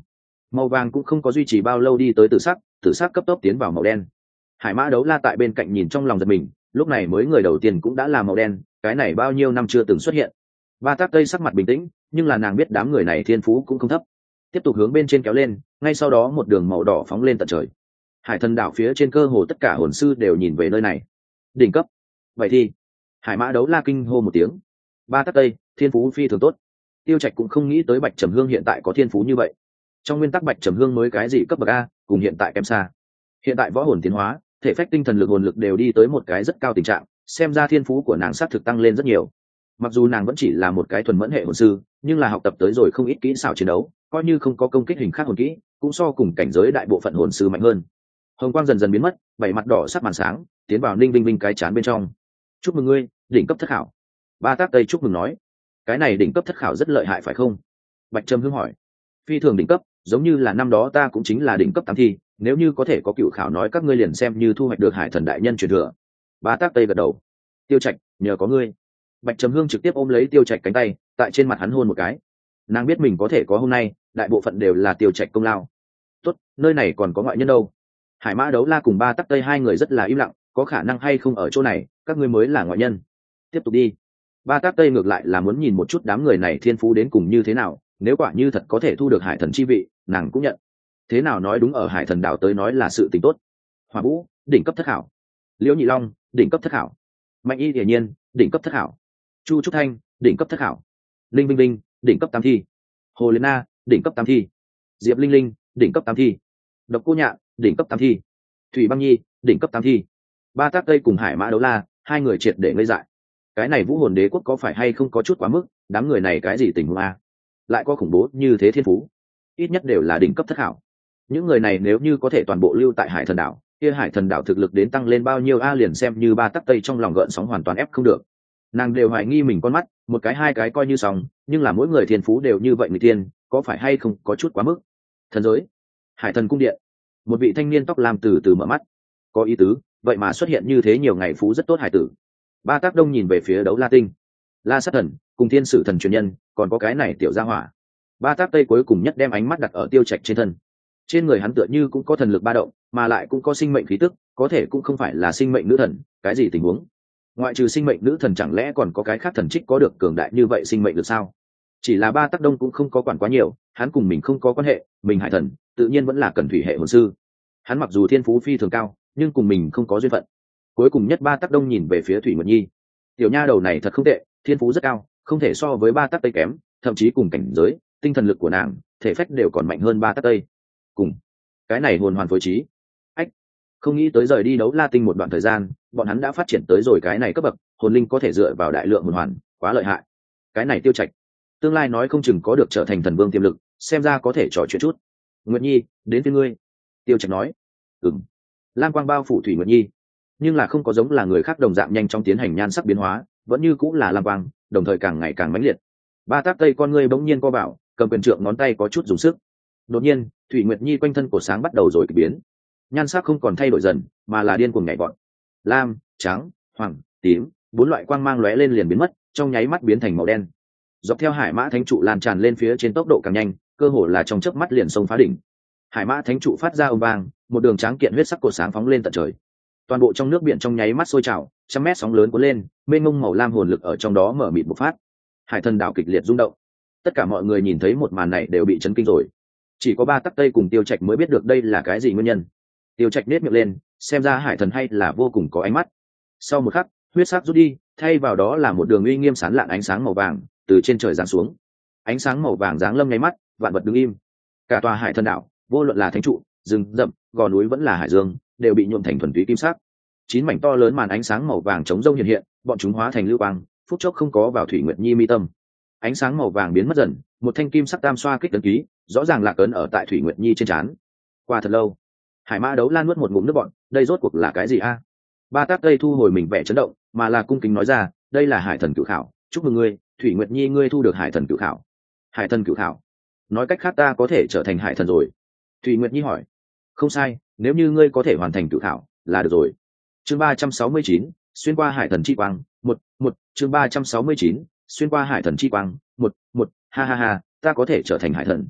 Màu vàng cũng không có duy trì bao lâu đi tới tử sắc cấp tốc tiến vào màu đen. Hải mã đấu la tại bên cạnh nhìn trong lòng giật mình, lúc này mới người đầu tiên cũng đã là màu đen, cái này bao nhiêu năm chưa từng xuất hiện. Ba Tác Tây sắc mặt bình tĩnh, nhưng là nàng biết đám người này thiên phú cũng không thấp. Tiếp tục hướng bên trên kéo lên, ngay sau đó một đường màu đỏ phóng lên tận trời. Hải thần đảo phía trên cơ hồ tất cả hồn sư đều nhìn về nơi này. Đỉnh cấp. Vậy thì, Hải mã đấu la kinh hô một tiếng. Ba Tác Tây, thiên phú phi thường tốt. Tiêu Trạch cũng không nghĩ tới Bạch Trầm Hương hiện tại có thiên phú như vậy. Trong nguyên tắc Bạch Trầm Hương mới cái gì cấp bậc a, cùng hiện tại kém xa. Hiện tại võ hồn tiến hóa, thể phách tinh thần lực hồn lực đều đi tới một cái rất cao tình trạng, xem ra thiên phú của nàng sát thực tăng lên rất nhiều. Mặc dù nàng vẫn chỉ là một cái thuần mẫn hệ hồn sư, nhưng là học tập tới rồi không ít kỹ xảo chiến đấu, coi như không có công kích hình khác hồn kỹ, cũng so cùng cảnh giới đại bộ phận hồn sư mạnh hơn. Hồng quang dần dần biến mất, bảy mặt đỏ sắc màn sáng tiến vào Ninh Vinh Vinh cái chán bên trong. Chúc mừng ngươi, đỉnh cấp thất khảo. Ba Tác Tây chúc mừng nói, cái này đỉnh cấp thất khảo rất lợi hại phải không? Bạch Trầm Hương hỏi. Phi thường đỉnh cấp, giống như là năm đó ta cũng chính là đỉnh cấp 8 thi, nếu như có thể có cựu khảo nói các ngươi liền xem như thu hoạch được Hải thần đại nhân truyền thừa. Ba Tác Tây gật đầu. Tiêu Trạch, nhờ có ngươi. Bạch Trầm Hương trực tiếp ôm lấy Tiêu Trạch cánh tay, tại trên mặt hắn hôn một cái. Nàng biết mình có thể có hôm nay, đại bộ phận đều là Tiêu Trạch công lao. Tốt, nơi này còn có ngoại nhân đâu? Hải mã đấu la cùng Ba Tác Tây hai người rất là im lặng, có khả năng hay không ở chỗ này, các ngươi mới là ngoại nhân. Tiếp tục đi. Ba Tác Tây ngược lại là muốn nhìn một chút đám người này thiên phú đến cùng như thế nào, nếu quả như thật có thể thu được Hải thần chi vị, nàng cũng nhận. Thế nào nói đúng ở Hải thần đảo tới nói là sự tình tốt. Hỏa Vũ, đỉnh cấp thất khảo. Liễu Nhị Long, đỉnh cấp thất khảo. Mạnh Y Hiển Nhiên, đỉnh cấp thất khảo. Chu Trúc Thanh, đỉnh cấp thất khảo. Linh Vinh Vinh, đỉnh cấp 8 thi. Hồ Liên Na, đỉnh cấp 8 thi. Diệp Linh Linh, đỉnh cấp 8 thi. Độc Cô Nhạn, đỉnh cấp 8 thi. Thủy Băng Nhi, đỉnh cấp 8 thi. Ba Tác Tây cùng Hải mã đấu la, hai người triệt để ngây dại. Cái này Vũ hồn đế quốc có phải hay không có chút quá mức, đám người này cái gì tình huống a? Lại có khủng bố như thế thiên phú, ít nhất đều là đỉnh cấp thất khảo. Những người này nếu như có thể toàn bộ lưu tại Hải thần đảo, kia Hải thần đảo thực lực đến tăng lên bao nhiêu a, liền xem như Ba Tác Tây trong lòng gợn sóng hoàn toàn ép không được. Nàng đều hoài nghi mình con mắt, một cái hai cái coi như xong, nhưng là mỗi người thiên phú đều như vậy người tiên, có phải hay không có chút quá mức. Thần giới, Hải thần cung điện, một vị thanh niên tóc lam từ từ mở mắt. Có ý tứ, vậy mà xuất hiện như thế nhiều ngày phú rất tốt hải tử. Ba Tác Đông nhìn về phía Đấu La Tinh, La Sát Thần cùng Thiên Sử Thần truyền nhân, còn có cái này tiểu gia hỏa. Ba Tác Tây cuối cùng nhất đem ánh mắt đặt ở Tiêu Trạch trên thân. Trên người hắn tựa như cũng có thần lực ba động, mà lại cũng có sinh mệnh khí tức, có thể cũng không phải là sinh mệnh nữ thần, cái gì tình huống? Ngoại trừ sinh mệnh nữ thần chẳng lẽ còn có cái khác thần trích có được cường đại như vậy sinh mệnh được sao? Chỉ là Ba Tác Đông cũng không có quản quá nhiều, hắn cùng mình không có quan hệ, mình hải thần, tự nhiên vẫn là cần thủy hệ hồn sư. Hắn mặc dù thiên phú phi thường cao, nhưng cùng mình không có duyên phận. Cuối cùng nhất Ba Tác Đông nhìn về phía Thủy Nguyệt Nhi. Tiểu nha đầu này thật không tệ, thiên phú rất cao, không thể so với Ba Tác Tây kém, thậm chí cùng cảnh giới, tinh thần lực của nàng, thể phách đều còn mạnh hơn Ba Tác Tây. Cùng cái này hồn hoàn phối trí. Ách, không nghĩ tới rời đi Đấu La Tinh một đoạn thời gian, bọn hắn đã phát triển tới rồi cái này cấp bậc, hồn linh có thể dựa vào đại lượng hồn hoàn, quá lợi hại. Cái này Tiêu Trạch, tương lai nói không chừng có được trở thành thần vương tiềm lực, xem ra có thể trò chuyện chút. Nguyệt Nhi, đến với ngươi. Tiêu Trạch nói. Ừm. Lam quang bao phủ Thủy Nguyệt Nhi, nhưng là không có giống là người khác đồng dạng nhanh trong tiến hành nhan sắc biến hóa, vẫn như cũng là lam quang, đồng thời càng ngày càng mãnh liệt. Ba Tác Tây con ngươi bỗng nhiên co bảo, cầm quyền trượng ngón tay có chút dùng sức. Đột nhiên, Thủy Nguyệt Nhi quanh thân cổ sáng bắt đầu rồi kỳ biến, nhan sắc không còn thay đổi dần, mà là điên cuồng nhảy vọt. Lam, trắng, hoàng, tím, bốn loại quang mang lóe lên liền biến mất, trong nháy mắt biến thành màu đen. Dọc theo Hải Mã Thánh trụ lan tràn lên phía trên tốc độ càng nhanh, cơ hồ là trong chớp mắt liền xông phá đỉnh. Hải Mã Thánh trụ phát ra âm vang, một đường tráng kiện huyết sắc cột sáng phóng lên tận trời. Toàn bộ trong nước biển trong nháy mắt sôi trào, trăm mét sóng lớn cuốn lên, mênh mông màu lam hồn lực ở trong đó mở mịt bộc phát. Hải thần đảo kịch liệt rung động. Tất cả mọi người nhìn thấy một màn này đều bị chấn kinh rồi. Chỉ có Ba Tác Tây cùng Tiêu Trạch mới biết được đây là cái gì nguyên nhân. Tiêu Trạch nét miệng lên, xem ra hải thần hay là vô cùng có ánh mắt. Sau một khắc, huyết sắc rút đi, thay vào đó là một đường uy nghiêm sán lạn ánh sáng màu vàng từ trên trời giáng xuống. Ánh sáng màu vàng giáng lâm nháy mắt, vạn vật đứng im. Cả tòa hải thần đảo, vô luận là thánh trụ, rừng rậm, gò núi vẫn là hải dương, đều bị nhuộm thành thuần túy kim sắc. 9 mảnh to lớn màn ánh sáng màu vàng chống rông hiện hiện, bọn chúng hóa thành lưu quang, phút chốc không có vào Thủy Nguyệt Nhi mi tâm. Ánh sáng màu vàng biến mất dần, một thanh kim sắc tam xoa kích ấn ký, rõ ràng lạc ấn ở tại Thủy Nguyệt Nhi trên trán. Qua thật lâu, Hải Mã Đấu La nuốt một ngụm nước bọt, đây rốt cuộc là cái gì a? Ba Tác Tây thu hồi mình vẻ chấn động, mà là cung kính nói ra, đây là hải thần cửu khảo, chúc mừng ngươi, Thủy Nguyệt Nhi ngươi thu được hải thần cửu khảo. Hải thần cửu khảo? Nói cách khác ta có thể trở thành hải thần rồi? Thủy Nguyệt Nhi hỏi. Không sai, nếu như ngươi có thể hoàn thành cửu khảo, là được rồi. Chương 369, xuyên qua hải thần chi quang, chương 369, xuyên qua hải thần chi quang, ha ha ha, ta có thể trở thành hải thần.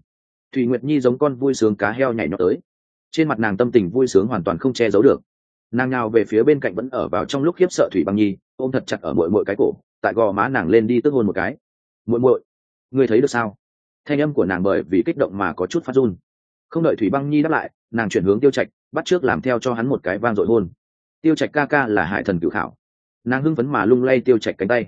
Thủy Nguyệt Nhi giống con vui sướng cá heo nhảy nhót tới, trên mặt nàng tâm tình vui sướng hoàn toàn không che giấu được. Nàng nhào về phía bên cạnh vẫn ở vào trong lúc khiếp sợ Thủy Băng Nhi, ôm thật chặt ở muội muội cái cổ, tại gò má nàng lên đi tức hôn một cái. Muội muội, ngươi thấy được sao? Thanh âm của nàng bởi vì kích động mà có chút phát run. Không đợi Thủy Băng Nhi đáp lại, nàng chuyển hướng Tiêu Trạch, bắt trước làm theo cho hắn một cái vang dội hôn. Tiêu Trạch ca ca là hải thần cửu khảo. Nàng hưng phấn mà lung lay Tiêu Trạch cánh tay.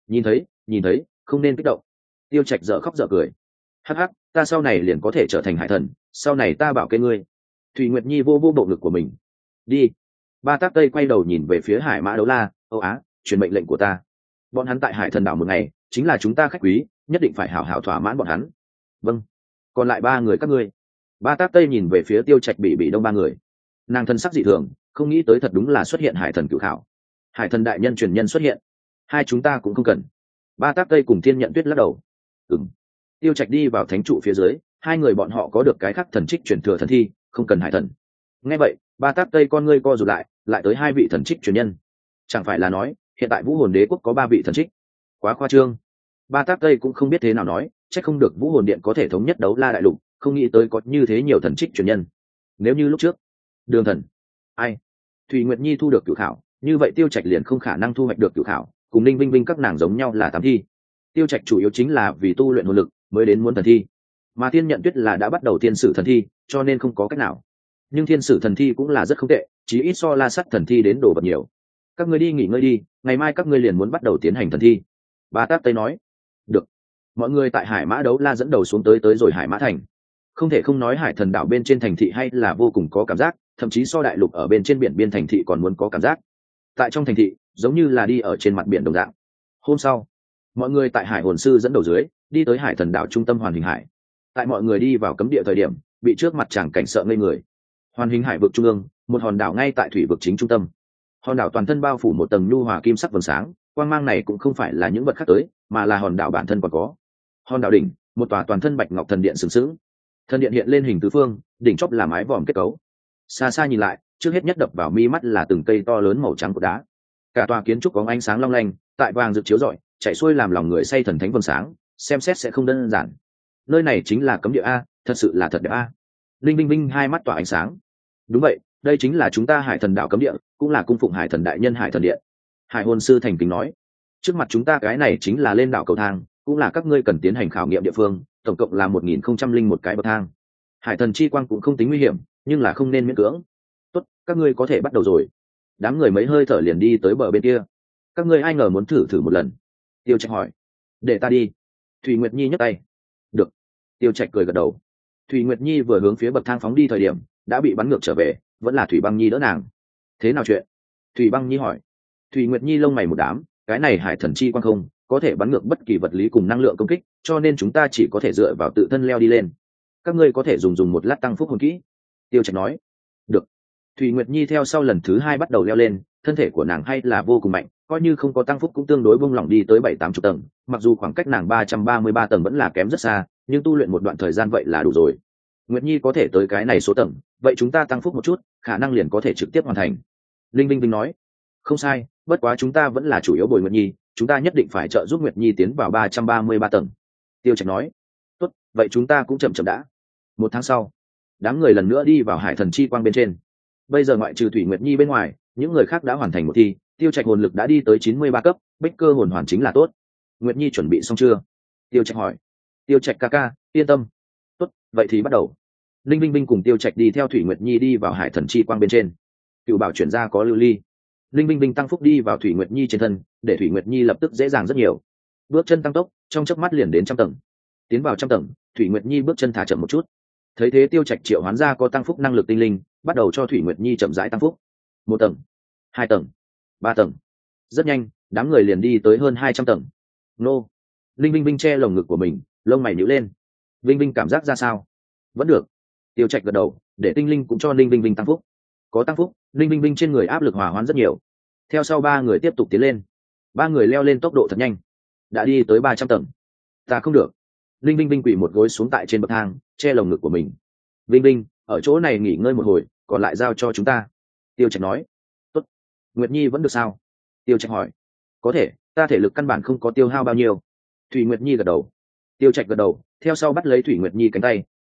Nhìn thấy, không nên kích động. Tiêu Trạch dở khóc dở cười. Hắc hắc, ta sau này liền có thể trở thành hải thần, sau này ta bảo kê ngươi. Thủy Nguyệt Nhi vô vô bộ ngực của mình. Đi. Ba Tác Tây quay đầu nhìn về phía Hải Mã Đấu La, Âu Á, truyền mệnh lệnh của ta. Bọn hắn tại Hải Thần đảo một ngày, chính là chúng ta khách quý, nhất định phải hảo hảo thỏa mãn bọn hắn. Vâng. Còn lại ba người các ngươi. Ba Tác Tây nhìn về phía Tiêu Trạch bị đông ba người. Nàng thân sắc dị thường, không nghĩ tới thật đúng là xuất hiện Hải Thần cửu khảo. Hải Thần đại nhân truyền nhân xuất hiện. Hai chúng ta cũng không cần. Ba Tác Tây cùng Thiên Nhận Tuyết lắc đầu. Ừm. Tiêu Trạch đi vào thánh trụ phía dưới, hai người bọn họ có được cái khắc thần trích truyền thừa thần thi, không cần hải thần. Nghe vậy, Ba Tác Tây con ngươi co rụt lại tới hai vị thần trích truyền nhân. Chẳng phải là nói, hiện tại Vũ Hồn Đế quốc có ba vị thần trích? Quá khoa trương. Ba Tác Tây cũng không biết thế nào nói, chắc không được Vũ Hồn Điện có thể thống nhất Đấu La đại lục, không nghĩ tới có như thế nhiều thần trích truyền nhân. Nếu như lúc trước, Đường Thần, ai? Thủy Nguyệt Nhi thu được cửu khảo, như vậy Tiêu Trạch liền không khả năng thu hoạch được cửu khảo, cùng Ninh Vinh Vinh các nàng giống nhau là tám thi. Tiêu Trạch chủ yếu chính là vì tu luyện hồn lực mới đến muốn thần thi, mà Thiên Nhận Tuyết là đã bắt đầu thiên sử thần thi, cho nên không có cách nào. Nhưng thiên sử thần thi cũng là rất không tệ, chí ít so La Sắt thần thi đến đồ vật nhiều. Các ngươi đi nghỉ ngơi đi, ngày mai các ngươi liền muốn bắt đầu tiến hành thần thi. Ba Tác Tây nói. Được. Mọi người tại Hải Mã Đấu La dẫn đầu xuống tới rồi Hải Mã thành. Không thể không nói Hải Thần đảo bên trên thành thị hay là vô cùng có cảm giác, thậm chí so đại lục ở bên trên biển biên thành thị còn muốn có cảm giác. Tại trong thành thị, giống như là đi ở trên mặt biển đồng dạng. Hôm sau, mọi người tại Hải Hồn Sư dẫn đầu dưới, đi tới Hải Thần đảo trung tâm Hoàn Hình Hải. Tại mọi người đi vào cấm địa thời điểm, bị trước mặt chàng cảnh sợ ngây người. Hoàn Hình Hải vực trung ương, một hòn đảo ngay tại thủy vực chính trung tâm. Hòn đảo toàn thân bao phủ một tầng nhu hòa kim sắc vầng sáng, quang mang này cũng không phải là những vật khác tới, mà là hòn đảo bản thân còn có. Hòn đảo đỉnh, một tòa toàn thân bạch ngọc thần điện sừng sững. Thần điện hiện lên hình tứ phương, đỉnh chóp là mái vòm kết cấu. Xa xa nhìn lại, trước hết nhất đập vào mi mắt là từng cây to lớn màu trắng của đá. Cả tòa kiến trúc có ánh sáng long lanh, tại vàng rực chiếu rọi, chảy xuôi làm lòng người say thần thánh vầng sáng, xem xét sẽ không đơn giản. Nơi này chính là cấm địa a, thật sự là thật đẹp a. Linh Vinh Vinh hai mắt tỏa ánh sáng. Đúng vậy, đây chính là chúng ta Hải Thần đảo cấm địa, cũng là cung phụng Hải Thần đại nhân Hải Thần điện. Hải Hồn Sư thành kính nói, trước mặt chúng ta cái này chính là lên đảo cầu thang, cũng là các ngươi cần tiến hành khảo nghiệm địa phương, tổng cộng là 1001 cái bậc thang. Hải Thần chi quang cũng không tính nguy hiểm, nhưng là không nên miễn cưỡng. Tốt, các ngươi có thể bắt đầu rồi. Đám người mấy hơi thở liền đi tới bờ bên kia. Các ngươi ai ngờ muốn thử một lần? Tiêu Trạch hỏi. Để ta đi. Thủy Nguyệt Nhi nhấc tay. Được. Tiêu Trạch cười gật đầu. Thủy Nguyệt Nhi vừa hướng phía bậc thang phóng đi thời điểm, đã bị bắn ngược trở về, vẫn là Thủy Băng Nhi đỡ nàng. Thế nào chuyện? Thủy Băng Nhi hỏi. Thủy Nguyệt Nhi lông mày một đám, cái này Hải Thần chi quang không có thể bắn ngược bất kỳ vật lý cùng năng lượng công kích, cho nên chúng ta chỉ có thể dựa vào tự thân leo đi lên. Các ngươi có thể dùng một lát tăng phúc hồn kỹ. Tiêu Trạch nói. Được. Thủy Nguyệt Nhi theo sau lần thứ hai bắt đầu leo lên, thân thể của nàng hay là vô cùng mạnh, coi như không có tăng phúc cũng tương đối bung lỏng đi tới 7-80 tầng, mặc dù khoảng cách nàng 333 tầng vẫn là kém rất xa, nhưng tu luyện một đoạn thời gian vậy là đủ rồi. Nguyệt Nhi có thể tới cái này số tầng, vậy chúng ta tăng phúc một chút, khả năng liền có thể trực tiếp hoàn thành. Linh Vinh Vinh nói. Không sai, bất quá chúng ta vẫn là chủ yếu bồi Nguyệt Nhi, chúng ta nhất định phải trợ giúp Nguyệt Nhi tiến vào 333 tầng. Tiêu Trạch nói. Tốt, vậy chúng ta cũng chậm chậm đã. Một tháng sau, đám người lần nữa đi vào Hải Thần chi quang bên trên. Bây giờ ngoại trừ Thủy Nguyệt Nhi bên ngoài, những người khác đã hoàn thành một thi. Tiêu Trạch hồn lực đã đi tới 93 cấp, bích cơ hồn hoàn chính là tốt. Nguyệt Nhi chuẩn bị xong chưa? Tiêu Trạch hỏi. Tiêu Trạch ca ca, yên tâm. Tốt, vậy thì bắt đầu. Linh Vinh Vinh cùng Tiêu Trạch đi theo Thủy Nguyệt Nhi đi vào Hải Thần chi quang bên trên. Cựu bảo chuyển ra có lưu ly. Linh Vinh Vinh tăng phúc đi vào Thủy Nguyệt Nhi trên thân, để Thủy Nguyệt Nhi lập tức dễ dàng rất nhiều. Bước chân tăng tốc, trong chớp mắt liền đến 100 tầng. Tiến vào 100 tầng, Thủy Nguyệt Nhi bước chân thả chậm một chút. Thấy thế Tiêu Trạch triệu hoán ra có tăng phúc năng lực tinh linh, bắt đầu cho Thủy Nguyệt Nhi chậm rãi tăng phúc. 1 tầng, 2 tầng, 3 tầng. Rất nhanh, đám người liền đi tới hơn 200 tầng. Nô. Linh Vinh Vinh che lồng ngực của mình, lông mày nhíu lên. Vinh Vinh cảm giác ra sao? Vẫn được. Tiêu Trạch gật đầu, để tinh linh cũng cho Linh Vinh Vinh tăng phúc. Có tăng phúc, Linh Vinh Vinh trên người áp lực hòa hoãn rất nhiều. Theo sau ba người tiếp tục tiến lên. Ba người leo lên tốc độ thật nhanh, đã đi tới 300 tầng. Ta không được. Linh Vinh Vinh quỳ một gối xuống tại trên bậc thang, che lồng ngực của mình. Vinh Vinh, ở chỗ này nghỉ ngơi một hồi, còn lại giao cho chúng ta. Tiêu Trạch nói. Tốt. Nguyệt Nhi vẫn được sao? Tiêu Trạch hỏi. Có thể, ta thể lực căn bản không có tiêu hao bao nhiêu. Thủy Nguyệt Nhi gật đầu. Tiêu Trạch gật đầu, theo sau bắt lấy Thủy Nguyệt Nhi cánh tay,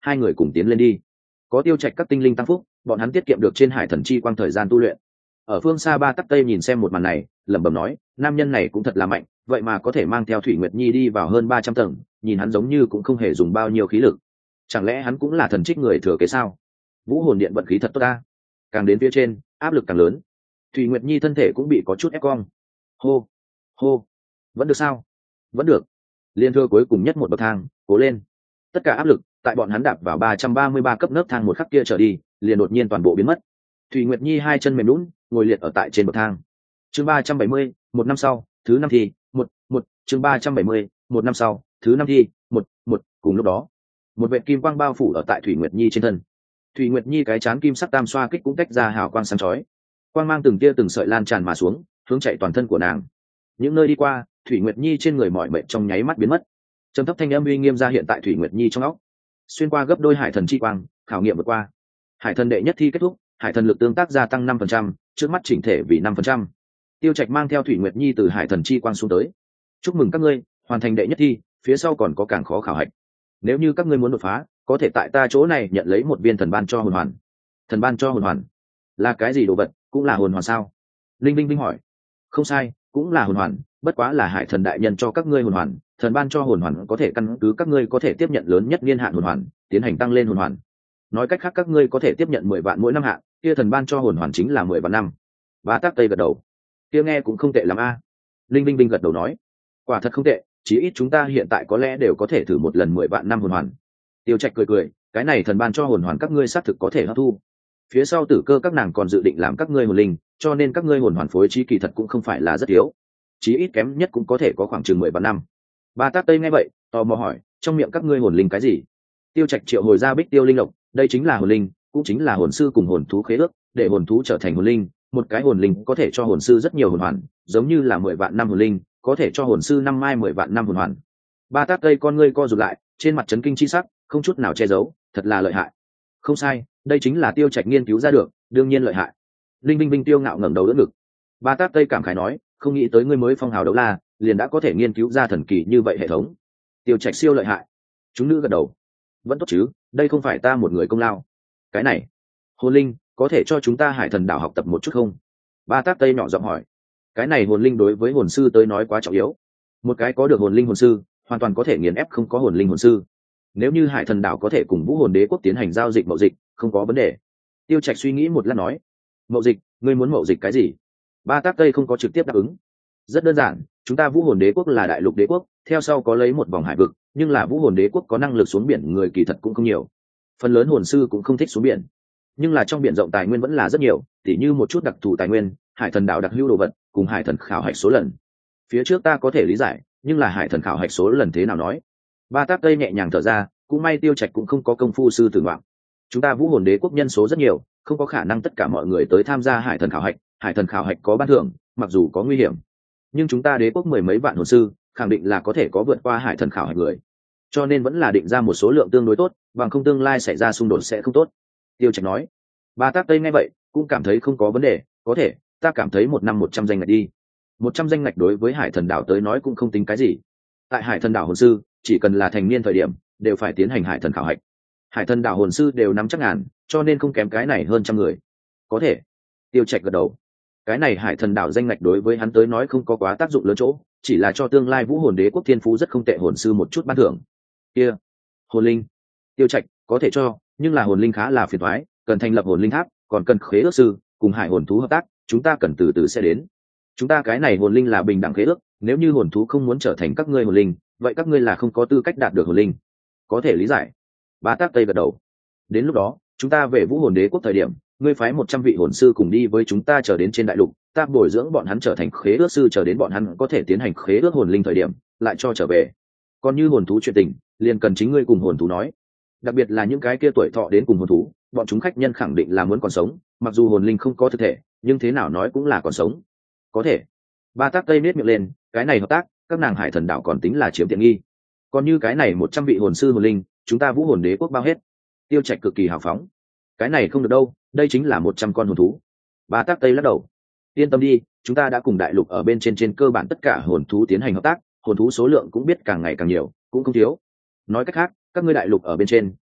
hai người cùng tiến lên đi. Có Tiêu Trạch các tinh linh tăng phúc, bọn hắn tiết kiệm được trên hải thần chi quang thời gian tu luyện. Ở phương xa Ba Tắc Tây nhìn xem một màn này, lẩm bẩm nói, nam nhân này cũng thật là mạnh, vậy mà có thể mang theo Thủy Nguyệt Nhi đi vào hơn 300 tầng, nhìn hắn giống như cũng không hề dùng bao nhiêu khí lực. Chẳng lẽ hắn cũng là thần trích người thừa kế sao? Vũ hồn điện vận khí thật tốt ta. Càng đến phía trên, áp lực càng lớn. Thủy Nguyệt Nhi thân thể cũng bị có chút ép cong. Hô, hô, vẫn được sao? Vẫn được. Liên thừa cuối cùng nhất một bậc thang, cố lên. Tất cả áp lực tại bọn hắn đạp vào 333 cấp nấc thang một khắc kia trở đi, liền đột nhiên toàn bộ biến mất. Thủy Nguyệt Nhi hai chân mềm nhũn, ngồi liệt ở tại trên bậc thang. Chương 370, một năm sau, thứ năm thi, chương 370, một năm sau, thứ năm thi, cùng lúc đó, một vệt kim quang bao phủ ở tại Thủy Nguyệt Nhi trên thân. Thủy Nguyệt Nhi cái chán kim sắc tam xoa kích cũng tách ra hào quang sáng chói. Quang mang từng tia từng sợi lan tràn mà xuống, hướng chạy toàn thân của nàng. Những nơi đi qua, Thủy Nguyệt Nhi trên người mỏi mệt trong nháy mắt biến mất. Trầm thấp thanh âm uy nghiêm ra hiện tại Thủy Nguyệt Nhi trong óc. Xuyên qua gấp đôi hải thần chi quang, khảo nghiệm vượt qua. Hải thần đệ nhất thi kết thúc, hải thần lực tương tác gia tăng 5%, trước mắt chỉnh thể vì 5%. Tiêu Trạch mang theo Thủy Nguyệt Nhi từ hải thần chi quang xuống tới. Chúc mừng các ngươi, hoàn thành đệ nhất thi, phía sau còn có càng khó khảo hạch. Nếu như các ngươi muốn đột phá, có thể tại ta chỗ này nhận lấy một viên thần ban cho hồn hoàn. Thần ban cho hồn hoàn là cái gì đồ vật? Cũng là hồn hoàn sao? Linh Vinh Vinh hỏi. Không sai, cũng là hồn hoàn, bất quá là hải thần đại nhân cho các ngươi hồn hoàn. Thần ban cho hồn hoàn có thể căn cứ các ngươi có thể tiếp nhận lớn nhất niên hạn hồn hoàn, tiến hành tăng lên hồn hoàn. Nói cách khác các ngươi có thể tiếp nhận 10 vạn mỗi năm hạn, kia thần ban cho hồn hoàn chính là 10 vạn năm. Bá Tắc Tây gật đầu. Kia nghe cũng không tệ lắm a. Linh Vinh Vinh gật đầu nói. Quả thật không tệ, chí ít chúng ta hiện tại có lẽ đều có thể thử một lần 10 vạn năm hồn hoàn. Tiêu Trạch cười cười, cái này thần ban cho hồn hoàn các ngươi xác thực có thể hấp thu. Phía sau Tử Cơ các nàng còn dự định làm các ngươi hồn linh, cho nên các ngươi hồn hoàn phối trí kỳ thật cũng không phải là rất yếu, chí ít kém nhất cũng có thể có khoảng chừng 10 vạn năm. Ba Tát Tây nghe vậy, tò mò hỏi, trong miệng các ngươi hồn linh cái gì? Tiêu Trạch triệu hồi ra Bích Tiêu Linh Lộc, đây chính là hồn linh, cũng chính là hồn sư cùng hồn thú khế ước, để hồn thú trở thành hồn linh, một cái hồn linh có thể cho hồn sư rất nhiều hồn hoàn, giống như là 10 vạn năm hồn linh, có thể cho hồn sư năm mai 10 vạn năm hồn hoàn. Ba Tát Tây con ngươi co rụt lại, trên mặt chấn kinh chi sắc, không chút nào che giấu, thật là lợi hại. Không sai, đây chính là Tiêu Trạch nghiên cứu ra được, đương nhiên lợi hại. Linh Vinh Vinh tiêu ngạo ngẩng đầu đỡ ngực. Ba Tát Tây cảm khái nói, không nghĩ tới ngươi mới phong hào đấu la, liền đã có thể nghiên cứu ra thần kỳ như vậy hệ thống. Tiêu Trạch siêu lợi hại. Chúng nữ gật đầu. Vẫn tốt chứ, đây không phải ta một người công lao. Cái này, hồn linh, có thể cho chúng ta Hải Thần đảo học tập một chút không? Ba Tát Tây nhỏ giọng hỏi. Cái này hồn linh đối với hồn sư tới nói quá trọng yếu. Một cái có được hồn linh hồn sư, hoàn toàn có thể nghiền ép không có hồn linh hồn sư. Nếu như Hải Thần đảo có thể cùng Vũ Hồn Đế quốc tiến hành giao dịch mậu dịch, không có vấn đề. Tiêu Trạch suy nghĩ một lát nói. Mậu dịch, ngươi muốn mậu dịch cái gì? Ba Tát Tây không có trực tiếp đáp ứng. Rất đơn giản, chúng ta Vũ Hồn Đế quốc là đại lục đế quốc, theo sau có lấy một vòng hải vực, nhưng là Vũ Hồn Đế quốc có năng lực xuống biển người kỳ thật cũng không nhiều. Phần lớn hồn sư cũng không thích xuống biển, nhưng là trong biển rộng tài nguyên vẫn là rất nhiều, tỉ như một chút đặc thù tài nguyên, Hải Thần đảo đặc hữu đồ vật, cùng Hải Thần khảo hạch số lần. Phía trước ta có thể lý giải, nhưng là Hải Thần khảo hạch số lần thế nào nói? Ba Tát Tây nhẹ nhàng thở ra, cũng may Tiêu Trạch cũng không có công phu sư tử ngoạm. Chúng ta Vũ Hồn Đế quốc nhân số rất nhiều, không có khả năng tất cả mọi người tới tham gia Hải Thần khảo hạch. Hải Thần khảo hạch có ban thưởng, mặc dù có nguy hiểm, nhưng chúng ta đế quốc 10 mấy vạn hồn sư, khẳng định là có thể có vượt qua Hải Thần khảo hạch người, cho nên vẫn là định ra một số lượng tương đối tốt, bằng không tương lai xảy ra xung đột sẽ không tốt. Tiêu Trạch nói. Ba Tát Tây nghe vậy cũng cảm thấy không có vấn đề, có thể, ta cảm thấy một năm 100 danh ngạch đi. 100 danh ngạch đối với Hải Thần đảo tới nói cũng không tính cái gì. Tại Hải Thần đảo hồn sư, chỉ cần là thành niên thời điểm, đều phải tiến hành Hải Thần khảo hạch. Hải Thần đảo hồn sư đều nắm chắc ngàn, cho nên không kém cái này hơn trăm người. Có thể. Tiêu Trạch gật đầu. Cái này Hải Thần đảo danh ngạch đối với hắn tới nói không có quá tác dụng lớn chỗ, chỉ là cho tương lai Vũ Hồn Đế quốc thiên phú rất không tệ hồn sư một chút ban thưởng. Kia, hồn linh. Tiêu Trạch có thể cho, nhưng là hồn linh khá là phiền toái, cần thành lập hồn linh tháp, còn cần khế ước sư cùng hải hồn thú hợp tác, chúng ta cần từ từ sẽ đến. Chúng ta cái này hồn linh là bình đẳng khế ước, nếu như hồn thú không muốn trở thành các ngươi hồn linh, vậy các ngươi là không có tư cách đạt được hồn linh. Có thể lý giải. Bá Tát Tây gật đầu. Đến lúc đó, chúng ta về Vũ Hồn Đế quốc thời điểm, ngươi phái 100 vị hồn sư cùng đi với chúng ta chờ đến trên đại lục, ta bồi dưỡng bọn hắn trở thành khế ước sư, chờ đến bọn hắn có thể tiến hành khế ước hồn linh thời điểm, lại cho trở về. Còn như hồn thú chuyện tình, liền cần chính ngươi cùng hồn thú nói. Đặc biệt là những cái kia tuổi thọ đến cùng hồn thú, bọn chúng khách nhân khẳng định là muốn còn sống, mặc dù hồn linh không có thực thể, nhưng thế nào nói cũng là còn sống. Có thể. Ba Tát Tây nết miệng lên, cái này hợp tác, các nàng Hải Thần đảo còn tính là chiếm tiện nghi. Còn như cái này 100 vị hồn sư hồn linh, chúng ta Vũ Hồn Đế quốc bao hết. Tiêu Trạch cực kỳ hào phóng. Cái này không được đâu, đây chính là 100 con hồn thú. Ba Tát Tây lắc đầu. Yên tâm đi, chúng ta đã cùng đại lục ở bên trên cơ bản tất cả hồn thú tiến hành hợp tác, hồn thú số lượng cũng biết càng ngày càng nhiều, cũng không thiếu. Nói cách khác, các ngươi đại lục ở bên trên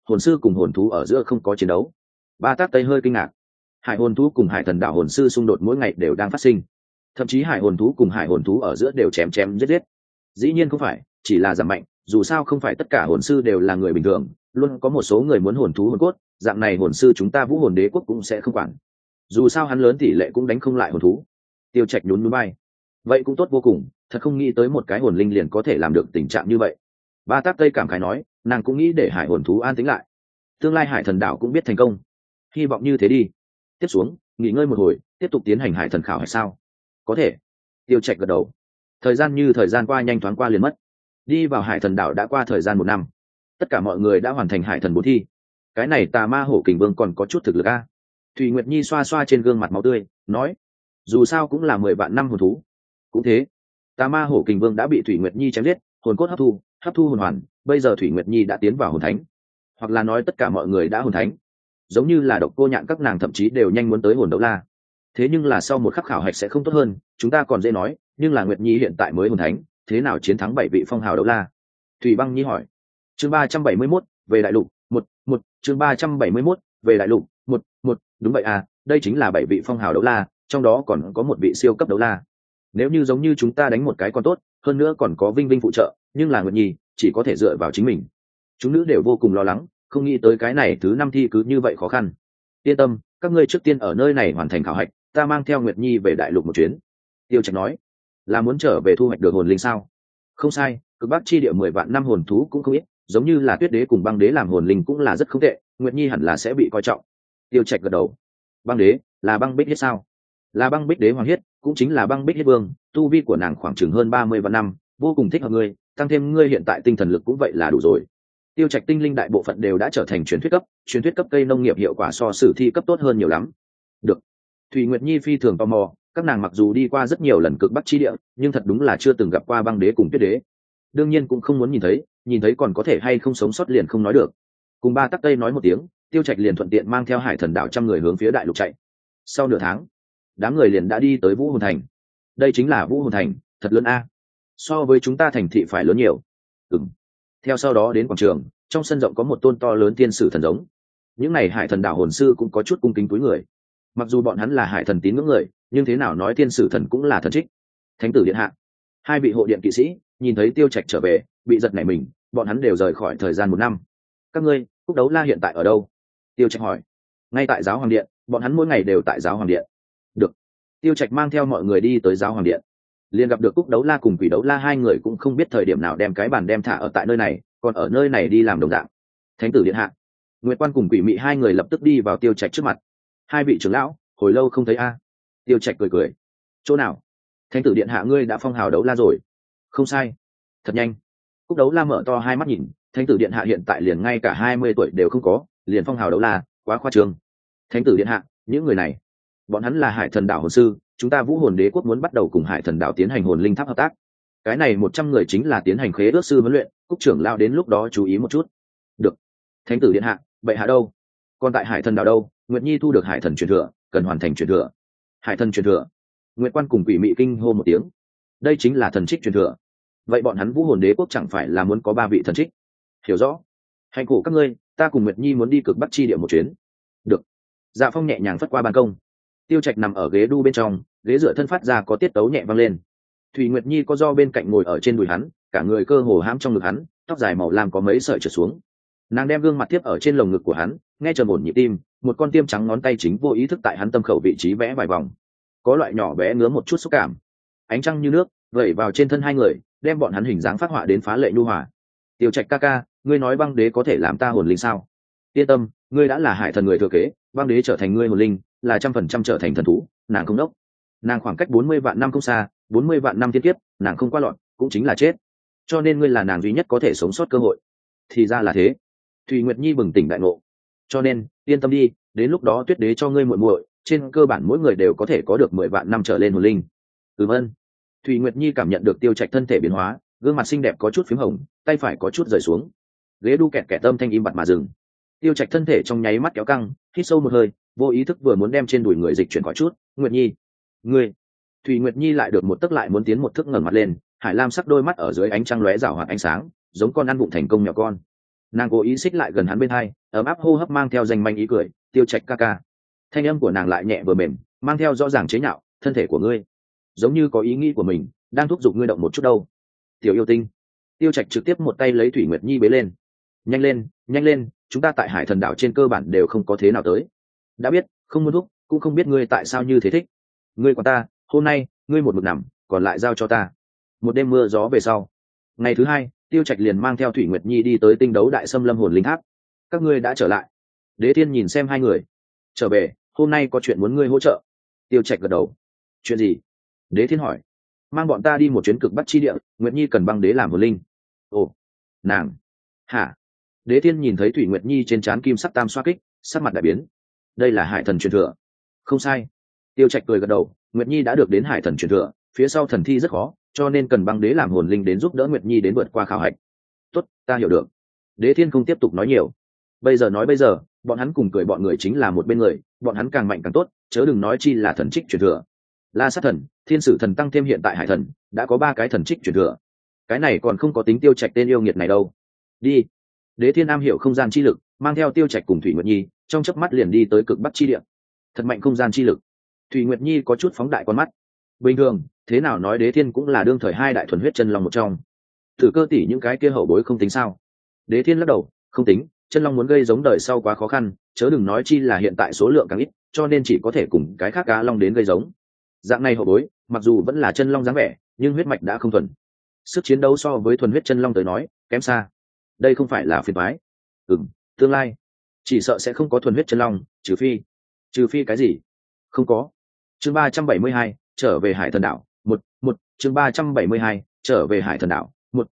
hồn sư cùng hồn thú ở giữa không có chiến đấu. Ba Tác Tây hơi kinh ngạc. Hải hồn thú cùng hải thần đạo hồn sư xung đột mỗi ngày đều đang phát sinh, thậm chí hải hồn thú cùng hải hồn thú ở giữa đều chém chém giết giết. Dĩ nhiên không phải, chỉ là giảm mạnh, dù sao không phải tất cả hồn sư đều là người bình thường, luôn có một số người muốn hồn thú hồn cốt, dạng này hồn sư chúng ta Vũ Hồn Đế quốc cũng sẽ không quản. Dù sao hắn lớn tỷ lệ cũng đánh không lại hồn thú. Tiêu Trạch nhún nhún vai. Vậy cũng tốt vô cùng, thật không nghĩ tới một cái hồn linh liền có thể làm được tình trạng như vậy. Ba Tác Tây cảm khái nói, nàng cũng nghĩ để hải hồn thú an tĩnh lại, tương lai hải thần đảo cũng biết thành công, hy vọng như thế đi. Tiếp xuống nghỉ ngơi một hồi, tiếp tục tiến hành hải thần khảo hay sao? Có thể. Tiêu Trạch gật đầu. Thời gian như thời gian qua nhanh thoáng qua liền mất. Đi vào hải thần đảo đã qua thời gian 1 năm, tất cả mọi người đã hoàn thành hải thần 4 thi. Cái này Tà Ma Hổ Kình Vương còn có chút thực lực a. Thủy Nguyệt Nhi xoa xoa trên gương mặt máu tươi, nói, dù sao cũng là 10 vạn năm hồn thú. Cũng thế, Tà Ma Hổ Kình Vương đã bị Thủy Nguyệt Nhi chém giết, hồn cốt hấp thu hồn hoàn, bây giờ Thủy Nguyệt Nhi đã tiến vào hồn thánh, hoặc là nói tất cả mọi người đã hồn thánh. Giống như là Độc Cô Nhạn các nàng thậm chí đều nhanh muốn tới hồn đấu la. Thế nhưng là sau một khắc khảo hạch sẽ không tốt hơn, chúng ta còn dễ nói, nhưng là Nguyệt Nhi hiện tại mới hồn thánh, thế nào chiến thắng 7 vị phong hào đấu la? Thủy Băng Nhi hỏi. Chương 371, về đại lục, chương 371, về đại lục, đúng vậy à, đây chính là 7 vị phong hào đấu la, trong đó còn có một vị siêu cấp đấu la. Nếu như giống như chúng ta đánh một cái con tốt, hơn nữa còn có Vinh Vinh phụ trợ, nhưng là Nguyệt Nhi chỉ có thể dựa vào chính mình. Chúng nữ đều vô cùng lo lắng, không nghĩ tới cái này thứ 5 thi cứ như vậy khó khăn. Yên tâm, các ngươi trước tiên ở nơi này hoàn thành khảo hạch, ta mang theo Nguyệt Nhi về đại lục một chuyến. Tiêu Trạch nói, là muốn trở về thu hoạch được hồn linh sao? Không sai, cực bắc chi địa 10 vạn năm hồn thú cũng không ít, giống như là Tuyết Đế cùng Băng Đế làm hồn linh cũng là rất không tệ, Nguyệt Nhi hẳn là sẽ bị coi trọng. Tiêu Trạch gật đầu. Băng Đế là Băng Bích Hiết sao? Là Băng Bích Đế Hoàng Hiết, cũng chính là Băng Bích Hiết Vương, tu vi của nàng khoảng chừng hơn 30 vạn năm, vô cùng thích hợp ngươi, tăng thêm ngươi hiện tại tinh thần lực cũng vậy là đủ rồi. Tiêu Trạch tinh linh đại bộ phận đều đã trở thành truyền thuyết cấp cây nông nghiệp hiệu quả so sử thi cấp tốt hơn nhiều lắm. Được. Thủy Nguyệt Nhi phi thường tò mò, các nàng mặc dù đi qua rất nhiều lần cực bắc chi địa, nhưng thật đúng là chưa từng gặp qua Băng Đế cùng Tuyết Đế. Đương nhiên cũng không muốn nhìn thấy còn có thể hay không sống sót liền không nói được. Cùng Ba Tắc Tây nói một tiếng, Tiêu Trạch liền thuận tiện mang theo hải thần đảo 100 người hướng phía đại lục chạy. Sau nửa tháng, đám người liền đã đi tới Vũ Hồn Thành. Đây chính là Vũ Hồn Thành, thật lớn a. So với chúng ta thành thị phải lớn nhiều. Theo sau đó đến quảng trường, trong sân rộng có một tôn to lớn tiên sử thần giống. Những này hải thần đảo hồn sư cũng có chút cung kính túi người. Mặc dù bọn hắn là hải thần tín ngưỡng người, nhưng thế nào nói tiên sử thần cũng là thần trích. Thánh tử điện hạ, 2 vị hộ điện kỵ sĩ nhìn thấy Tiêu Trạch trở về, bị giật nảy mình, bọn hắn đều rời khỏi thời gian 1 năm. Các ngươi, Cúc Đấu La hiện tại ở đâu? Tiêu Trạch hỏi. Ngay tại giáo hoàng điện, bọn hắn mỗi ngày đều tại giáo hoàng điện. Được. Tiêu Trạch mang theo mọi người đi tới giáo hoàng điện, liền gặp được Cúc Đấu La cùng Quỷ Đấu La, 2 người cũng không biết thời điểm nào đem cái bàn đem thả ở tại nơi này, còn ở nơi này đi làm đồng dạng. Thánh tử điện hạ, Nguyệt Quan cùng Quỷ Mị 2 người lập tức đi vào Tiêu Trạch trước mặt. 2 vị trưởng lão, hồi lâu không thấy a. Tiêu Trạch cười cười. Chỗ nào? Thánh tử điện hạ, ngươi đã phong hào đấu la rồi. Không sai, thật nhanh. Cúc Đấu La mở to hai mắt nhìn, thánh tử điện hạ hiện tại liền ngay cả 20 tuổi đều không có, liền phong hào đấu la, quá khoa trương. Thánh tử điện hạ, những người này, bọn hắn là hải thần đảo hồn sư, chúng ta Vũ Hồn Đế quốc muốn bắt đầu cùng hải thần đảo tiến hành hồn linh tháp hợp tác. Cái này 100 người chính là tiến hành khế ước sư huấn luyện, Cúc trưởng lão đến lúc đó chú ý một chút. Được. Thánh tử điện hạ, bệ hạ đâu? Còn tại hải thần đảo đâu? Nguyệt Nhi thu được hải thần truyền thừa, cần hoàn thành truyền thừa. Hải thần truyền thừa? Nguyệt Quan cùng Quỷ Mị kinh hô một tiếng. Đây chính là thần trích truyền thừa. Vậy bọn hắn Vũ Hồn Đế quốc chẳng phải là muốn có 3 vị thần trích? Hiểu rõ. Hạnh cổ các ngươi, ta cùng Nguyệt Nhi muốn đi cực bắc chi địa một chuyến. Được. Dạ Phong nhẹ nhàng phất qua ban công. Tiêu Trạch nằm ở ghế đu bên trong, ghế dựa thân phát ra có tiết tấu nhẹ vang lên. Thủy Nguyệt Nhi có do bên cạnh ngồi ở trên đùi hắn, cả người cơ hồ hãm trong ngực hắn, tóc dài màu lam có mấy sợi trượt xuống. Nàng đem gương mặt tiếp ở trên lồng ngực của hắn, nghe trầm ổn nhịp tim, một con tiêm trắng ngón tay chính vô ý thức tại hắn tâm khẩu vị trí vẽ vài vòng. Có loại nhỏ bé ngứa một chút xúc cảm. Ánh trăng như nước vẩy vào trên thân 2 người, đem bọn hắn hình dáng phát họa đến phá lệ nhu hòa. Tiêu Trạch ca ca, ngươi nói Băng Đế có thể làm ta hồn linh sao? Yên tâm, ngươi đã là hải thần người thừa kế, Băng Đế trở thành ngươi hồn linh, là 100% trở thành thần thú. Nàng không đốc. Nàng khoảng cách 40 vạn năm không xa, 40 vạn năm thiên kiếp, nàng không qua lọt, cũng chính là chết. Cho nên ngươi là nàng duy nhất có thể sống sót cơ hội. Thì ra là thế. Thủy Nguyệt Nhi bừng tỉnh đại ngộ. Cho nên, yên tâm đi, đến lúc đó Tuyết Đế cho ngươi muội muội, trên cơ bản mỗi người đều có thể có được 10 vạn năm trở lên hồn linh. Ơn. Thủy Nguyệt Nhi cảm nhận được Tiêu Trạch thân thể biến hóa, gương mặt xinh đẹp có chút phím hồng, tay phải có chút rời xuống. Ghế đu kẹt kẹt âm thanh im bặt mà dừng. Tiêu Trạch thân thể trong nháy mắt kéo căng, hít sâu một hơi, vô ý thức vừa muốn đem trên đùi người dịch chuyển khỏi chút. Nguyệt Nhi, ngươi. Thủy Nguyệt Nhi lại được một tấc lại muốn tiến một thước, ngẩng mặt lên, hải lam sắc đôi mắt ở dưới ánh trăng lóe rảo hoạt ánh sáng, giống con ăn vụng thành công nhỏ con. Nàng cố ý xích lại gần hắn bên hai, ấm áp hô hấp mang theo danh manh ý cười. Tiêu Trạch ca ca. Thanh âm của nàng lại nhẹ vừa mềm, mang theo rõ ràng chế nhạo. Thân thể của ngươi giống như có ý nghĩ của mình, đang thúc giục ngươi động một chút đâu. Tiểu yêu tinh. Tiêu Trạch trực tiếp một tay lấy Thủy Nguyệt Nhi bế lên. Nhanh lên, nhanh lên, chúng ta tại Hải Thần đảo trên cơ bản đều không có thế nào tới. Đã biết, không muốn thúc, cũng không biết ngươi tại sao như thế thích. Ngươi quản ta, hôm nay ngươi một mực nằm, còn lại giao cho ta. Một đêm mưa gió về sau, ngày thứ hai, Tiêu Trạch liền mang theo Thủy Nguyệt Nhi đi tới Tinh Đấu Đại Xâm Lâm Hồn Linh Tháp. Các ngươi đã trở lại. Đế Thiên nhìn xem hai người. Trở về, hôm nay có chuyện muốn ngươi hỗ trợ. Tiêu Trạch gật đầu. Chuyện gì? Đế Thiên hỏi. Mang bọn ta đi một chuyến cực bắc chi địa, Nguyệt Nhi cần băng đế làm hồn linh. Ồ, nàng. Hả? Đế Thiên nhìn thấy Thủy Nguyệt Nhi trên trán kim sắc tam xoa kích, sắc mặt đại biến. Đây là Hải Thần truyền thừa. Không sai. Tiêu Trạch cười gật đầu. Nguyệt Nhi đã được đến Hải Thần truyền thừa, phía sau thần thi rất khó, cho nên cần băng đế làm hồn linh đến giúp đỡ Nguyệt Nhi đến vượt qua khảo hạch. Tốt, ta hiểu được. Đế Thiên không tiếp tục nói nhiều. Bây giờ nói bây giờ, bọn hắn cùng cười bọn người chính là một bên người, bọn hắn càng mạnh càng tốt, chớ đừng nói chi là thần trích truyền thừa. La Sát Thần, Thiên Sử Thần tăng thêm hiện tại Hải Thần, đã có 3 cái thần trích truyền thừa. Cái này còn không có tính Tiêu Trạch tên yêu nghiệt này đâu. Đi. Đế Thiên Nam hiểu không gian chi lực, mang theo Tiêu Trạch cùng Thủy Nguyệt Nhi, trong chớp mắt liền đi tới cực bắc chi địa. Thật mạnh không gian chi lực. Thủy Nguyệt Nhi có chút phóng đại con mắt. Bình thường, thế nào nói Đế Thiên cũng là đương thời 2 đại thuần huyết chân long một trong. Thử Cơ tỷ những cái kia hậu bối không tính sao? Đế Thiên lắc đầu, không tính, chân long muốn gây giống đời sau quá khó khăn, chớ đừng nói chi là hiện tại số lượng càng ít, cho nên chỉ có thể cùng cái khác cá long đến gây giống. Dạng này hậu bối, mặc dù vẫn là chân long dáng vẻ, nhưng huyết mạch đã không thuần. Sức chiến đấu so với thuần huyết chân long tới nói, kém xa. Đây không phải là phiền toái. Tương lai chỉ sợ sẽ không có thuần huyết chân long, trừ phi cái gì? Không có. Chương 372, trở về Hải Thần đảo. Chương 372, trở về Hải Thần đảo.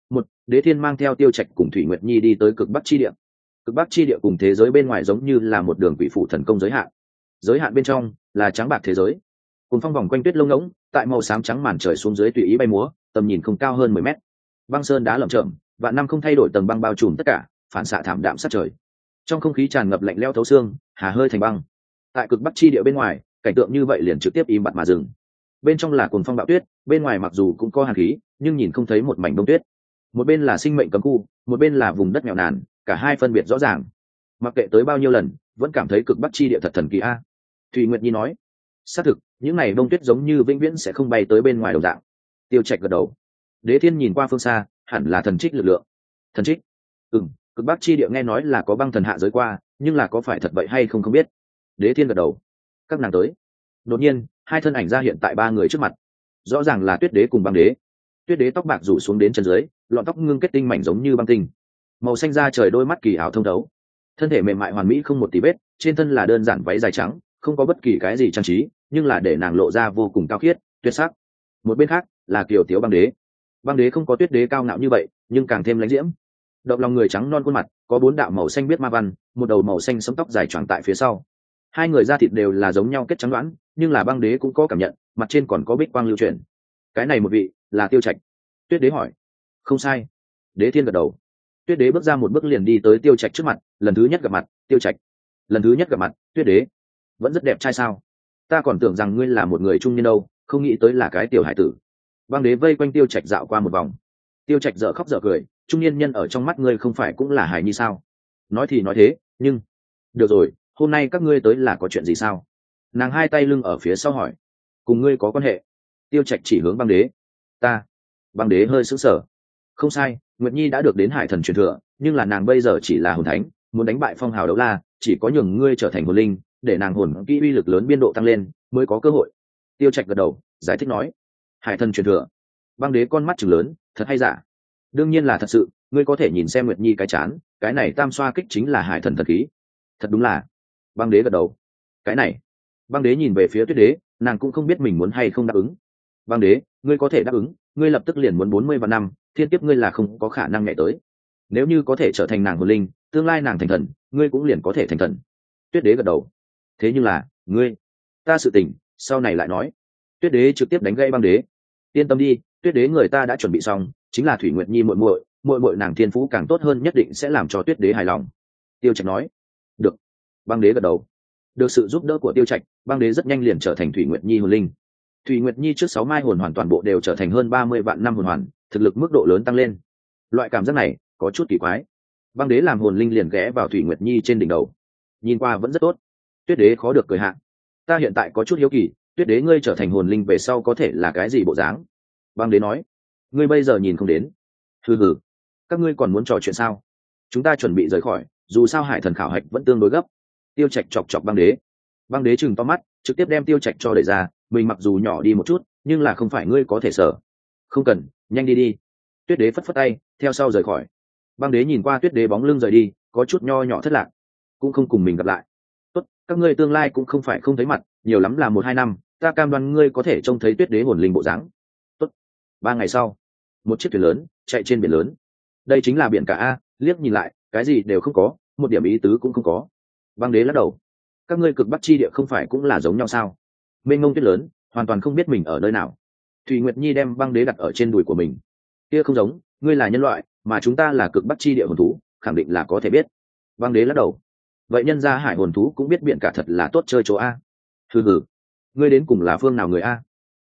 Đế Thiên mang theo Tiêu Trạch cùng Thủy Nguyệt Nhi đi tới cực bắc chi địa. Cực bắc chi địa cùng thế giới bên ngoài giống như là một đường quỷ phủ thần công giới hạn. Giới hạn bên trong là trắng bạc thế giới. Cùng phong vòng quanh tuyết lông ngỗng, tại màu xám trắng màn trời xuống dưới tùy ý bay múa, tầm nhìn không cao hơn 10 mét. Băng sơn đá lởm chởm, vạn năm không thay đổi tầng băng bao trùm tất cả, phản xạ thảm đạm sát trời. Trong không khí tràn ngập lạnh lẽo thấu xương, hà hơi thành băng. Tại cực bắc chi địa bên ngoài, cảnh tượng như vậy liền trực tiếp im bặt mà dừng. Bên trong là cuồng phong bạo tuyết, bên ngoài mặc dù cũng có hàn khí, nhưng nhìn không thấy một mảnh bông tuyết. Một bên là sinh mệnh cấm khu, một bên là vùng đất nghèo nàn, cả hai phân biệt rõ ràng. Mặc kệ tới bao nhiêu lần, vẫn cảm thấy cực bắc chi địa thật thần kỳ a. Thùy Nguyệt Nhi nói, xác thực, những này bông tuyết giống như vĩnh viễn sẽ không bay tới bên ngoài đồng dạng. Tiêu Trạch gật đầu. Đế Thiên nhìn qua phương xa, hẳn là thần trích lực lượng. Thần trích? Cực bắc chi địa nghe nói là có băng thần hạ giới qua, nhưng là có phải thật vậy hay không không biết. Đế Thiên gật đầu. Các nàng tới. Đột nhiên, hai thân ảnh ra hiện tại 3 người trước mặt. Rõ ràng là Tuyết Đế cùng Băng Đế. Tuyết Đế tóc bạc rủ xuống đến chân dưới, lọn tóc ngưng kết tinh mảnh giống như băng tinh. Màu xanh da trời, đôi mắt kỳ ảo thông thấu. Thân thể mềm mại hoàn mỹ không một tí vết, trên thân là đơn giản váy dài trắng, không có bất kỳ cái gì trang trí, nhưng là để nàng lộ ra vô cùng cao khiết, tuyệt sắc. Một bên khác là Kiều Tiếu Băng Đế. Băng Đế không có Tuyết Đế cao ngạo như vậy, nhưng càng thêm lãnh diễm. Động lòng người trắng non khuôn mặt, có 4 đạo màu xanh biết ma văn, một đầu màu xanh sẫm tóc dài choàng tại phía sau. Hai người da thịt đều là giống nhau kết trắng đoán, nhưng là Băng Đế cũng có cảm nhận, mặt trên còn có bích quang lưu chuyển. Cái này một vị là Tiêu Trạch. Tuyết Đế hỏi. Không sai. Đế Thiên gật đầu. Tuyết Đế bước ra một bước liền đi tới Tiêu Trạch trước mặt, lần thứ nhất gặp mặt. Tiêu Trạch. Lần thứ nhất gặp mặt. Tuyết Đế. Vẫn rất đẹp trai sao? Ta còn tưởng rằng ngươi là một người trung niên đâu, không nghĩ tới là cái tiểu hải tử. Băng Đế vây quanh Tiêu Trạch dạo qua một vòng. Tiêu Trạch dở khóc dở cười, trung niên nhân ở trong mắt ngươi không phải cũng là hài nhi sao? Nói thì nói thế, nhưng được rồi, hôm nay các ngươi tới là có chuyện gì sao? Nàng hai tay lưng ở phía sau hỏi. Cùng ngươi có quan hệ? Tiêu Trạch chỉ hướng Băng Đế. Ta. Băng Đế hơi sững sờ. Không sai, Nguyệt Nhi đã được đến Hải Thần truyền thừa, nhưng là nàng bây giờ chỉ là hồn thánh, muốn đánh bại Phong Hào Đấu La, chỉ có nhường ngươi trở thành hồn linh, để nàng hồn kỹ uy lực lớn biên độ tăng lên, mới có cơ hội. Tiêu Trạch gật đầu, giải thích nói. Hải Thần truyền thừa. Băng Đế con mắt trừng lớn, thật hay giả? Đương nhiên là thật sự, ngươi có thể nhìn xem Nguyệt Nhi cái chán, cái này tam xoa kích chính là Hải Thần thần khí. Thật đúng là. Băng Đế gật đầu. Cái này. Băng Đế nhìn về phía Tuyết Đế, nàng cũng không biết mình muốn hay không đáp ứng. Băng Đế, ngươi có thể đáp ứng, ngươi lập tức liền muốn 40 vạn năm, thiên kiếp ngươi là không có khả năng nhảy tới. Nếu như có thể trở thành nàng hồn linh, tương lai nàng thành thần, ngươi cũng liền có thể thành thần. Tuyết Đế gật đầu. Thế nhưng là, ngươi, ta sự tình, sau này lại nói. Tuyết Đế trực tiếp đánh gãy Băng Đế. Yên tâm đi, Tuyết Đế người ta đã chuẩn bị xong, chính là Thủy Nguyệt Nhi muội muội nàng thiên phú càng tốt hơn nhất định sẽ làm cho Tuyết Đế hài lòng. Tiêu Trạch nói. Được. Băng Đế gật đầu. Được sự giúp đỡ của Tiêu Trạch, Băng Đế rất nhanh liền trở thành Thủy Nguyệt Nhi hồn linh. Thủy Nguyệt Nhi trước 6 mai hồn hoàn toàn bộ đều trở thành hơn 30 vạn năm hồn hoàn, thực lực mức độ lớn tăng lên. Loại cảm giác này có chút kỳ quái. Băng đế làm hồn linh liền ghé vào Thủy Nguyệt Nhi trên đỉnh đầu, nhìn qua vẫn rất tốt. Tuyết đế khó được cười hạ, ta hiện tại có chút hiếu kỳ, Tuyết đế ngươi trở thành hồn linh về sau có thể là cái gì bộ dáng? Băng đế nói, ngươi bây giờ nhìn không đến. Hừ hừ, các ngươi còn muốn trò chuyện sao? Chúng ta chuẩn bị rời khỏi, dù sao hải thần khảo hạch vẫn tương đối gấp. Tiêu Trạch chọc chọc băng đế. Băng đế chừng to mắt, trực tiếp đem Tiêu Trạch cho đẩy ra, mình mặc dù nhỏ đi một chút nhưng là không phải ngươi có thể sở. Không cần, nhanh đi đi. Tuyết đế phất phất tay theo sau rời khỏi. Băng đế nhìn qua Tuyết đế bóng lưng rời đi, có chút nho nhỏ thất lạc, cũng không cùng mình gặp lại. Tốt, các ngươi tương lai cũng không phải không thấy mặt, nhiều lắm là 1-2 năm, ta cam đoan ngươi có thể trông thấy Tuyết đế hồn linh bộ dáng. Tốt. 3 ngày sau, một chiếc thuyền lớn chạy trên biển lớn. Đây chính là biển cả a, liếc nhìn lại cái gì đều không có, một điểm ý tứ cũng không có. Băng đế lắc đầu, các ngươi cực bắc chi địa không phải cũng là giống nhau sao? Mênh mông tuyết lớn, hoàn toàn không biết mình ở nơi nào. Thủy Nguyệt Nhi đem băng đế đặt ở trên đùi của mình. Kia không giống, ngươi là nhân loại mà chúng ta là cực bắc chi địa hồn thú, khẳng định là có thể biết. Băng đế lắc đầu, vậy nhân gia hải hồn thú cũng biết biển cả thật là tốt chơi chỗ a. Hừ hừ, ngươi đến cùng là phương nào người a?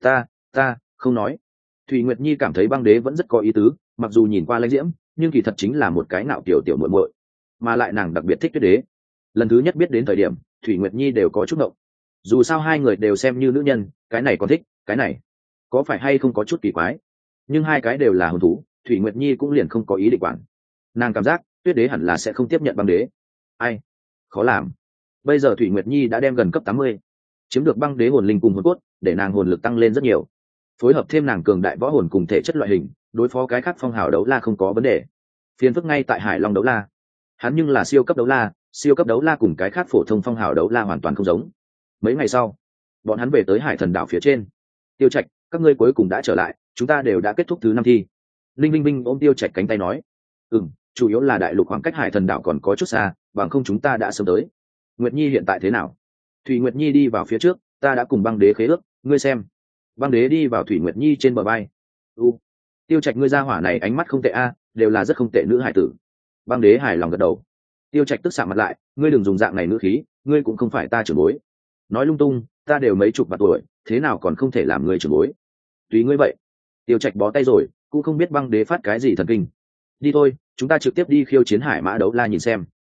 Ta không nói. Thủy Nguyệt Nhi cảm thấy băng đế vẫn rất có ý tứ, mặc dù nhìn qua lãnh diễm nhưng kỳ thật chính là một cái nạo tiểu tiểu muội muội, mà lại nàng đặc biệt thích Tuyết đế. Lần thứ nhất biết đến thời điểm Thủy Nguyệt Nhi đều có chút ngộng, dù sao hai người đều xem như nữ nhân, cái này còn thích, cái này có phải hay không có chút kỳ quái. Nhưng hai cái đều là hồn thú, Thủy Nguyệt Nhi cũng liền không có ý định quản. Nàng cảm giác Tuyết đế hẳn là sẽ không tiếp nhận băng đế. Ai, khó làm. Bây giờ Thủy Nguyệt Nhi đã đem gần cấp 80, chiếm được băng đế hồn linh cùng hồn cốt, để nàng hồn lực tăng lên rất nhiều, phối hợp thêm nàng cường đại võ hồn cùng thể chất loại hình, đối phó cái khác phong hào đấu la không có vấn đề. Phiền phức ngay tại Hải Long đấu la, hắn nhưng là siêu cấp đấu la, siêu cấp đấu la cùng cái khác phổ thông phong hào đấu la hoàn toàn không giống. Mấy ngày sau, bọn hắn về tới Hải Thần đảo phía trên. Tiêu Trạch, các ngươi cuối cùng đã trở lại, chúng ta đều đã kết thúc thứ 5 thi. Linh Vinh Vinh ôm Tiêu Trạch cánh tay nói, chủ yếu là đại lục khoảng cách Hải Thần đảo còn có chút xa, bằng không chúng ta đã sớm tới. Nguyệt Nhi hiện tại thế nào? Thủy Nguyệt Nhi đi vào phía trước, ta đã cùng băng đế khế ước, ngươi xem. Băng đế đi vào Thủy Nguyệt Nhi trên bờ bay. Tiêu Trạch ngươi ra hỏa này ánh mắt không tệ a, đều là rất không tệ nữ hải tử. Băng đế hài lòng gật đầu. Tiêu Trạch tức sạm mặt lại, ngươi đừng dùng dạng này ngữ khí, ngươi cũng không phải ta trưởng bối. Nói lung tung, ta đều mấy chục bạc tuổi, thế nào còn không thể làm ngươi trưởng bối? Tùy ngươi vậy. Tiêu Trạch bó tay rồi, cũng không biết băng đế phát cái gì thần kinh. Đi thôi, chúng ta trực tiếp đi khiêu chiến hải mã đấu la nhìn xem.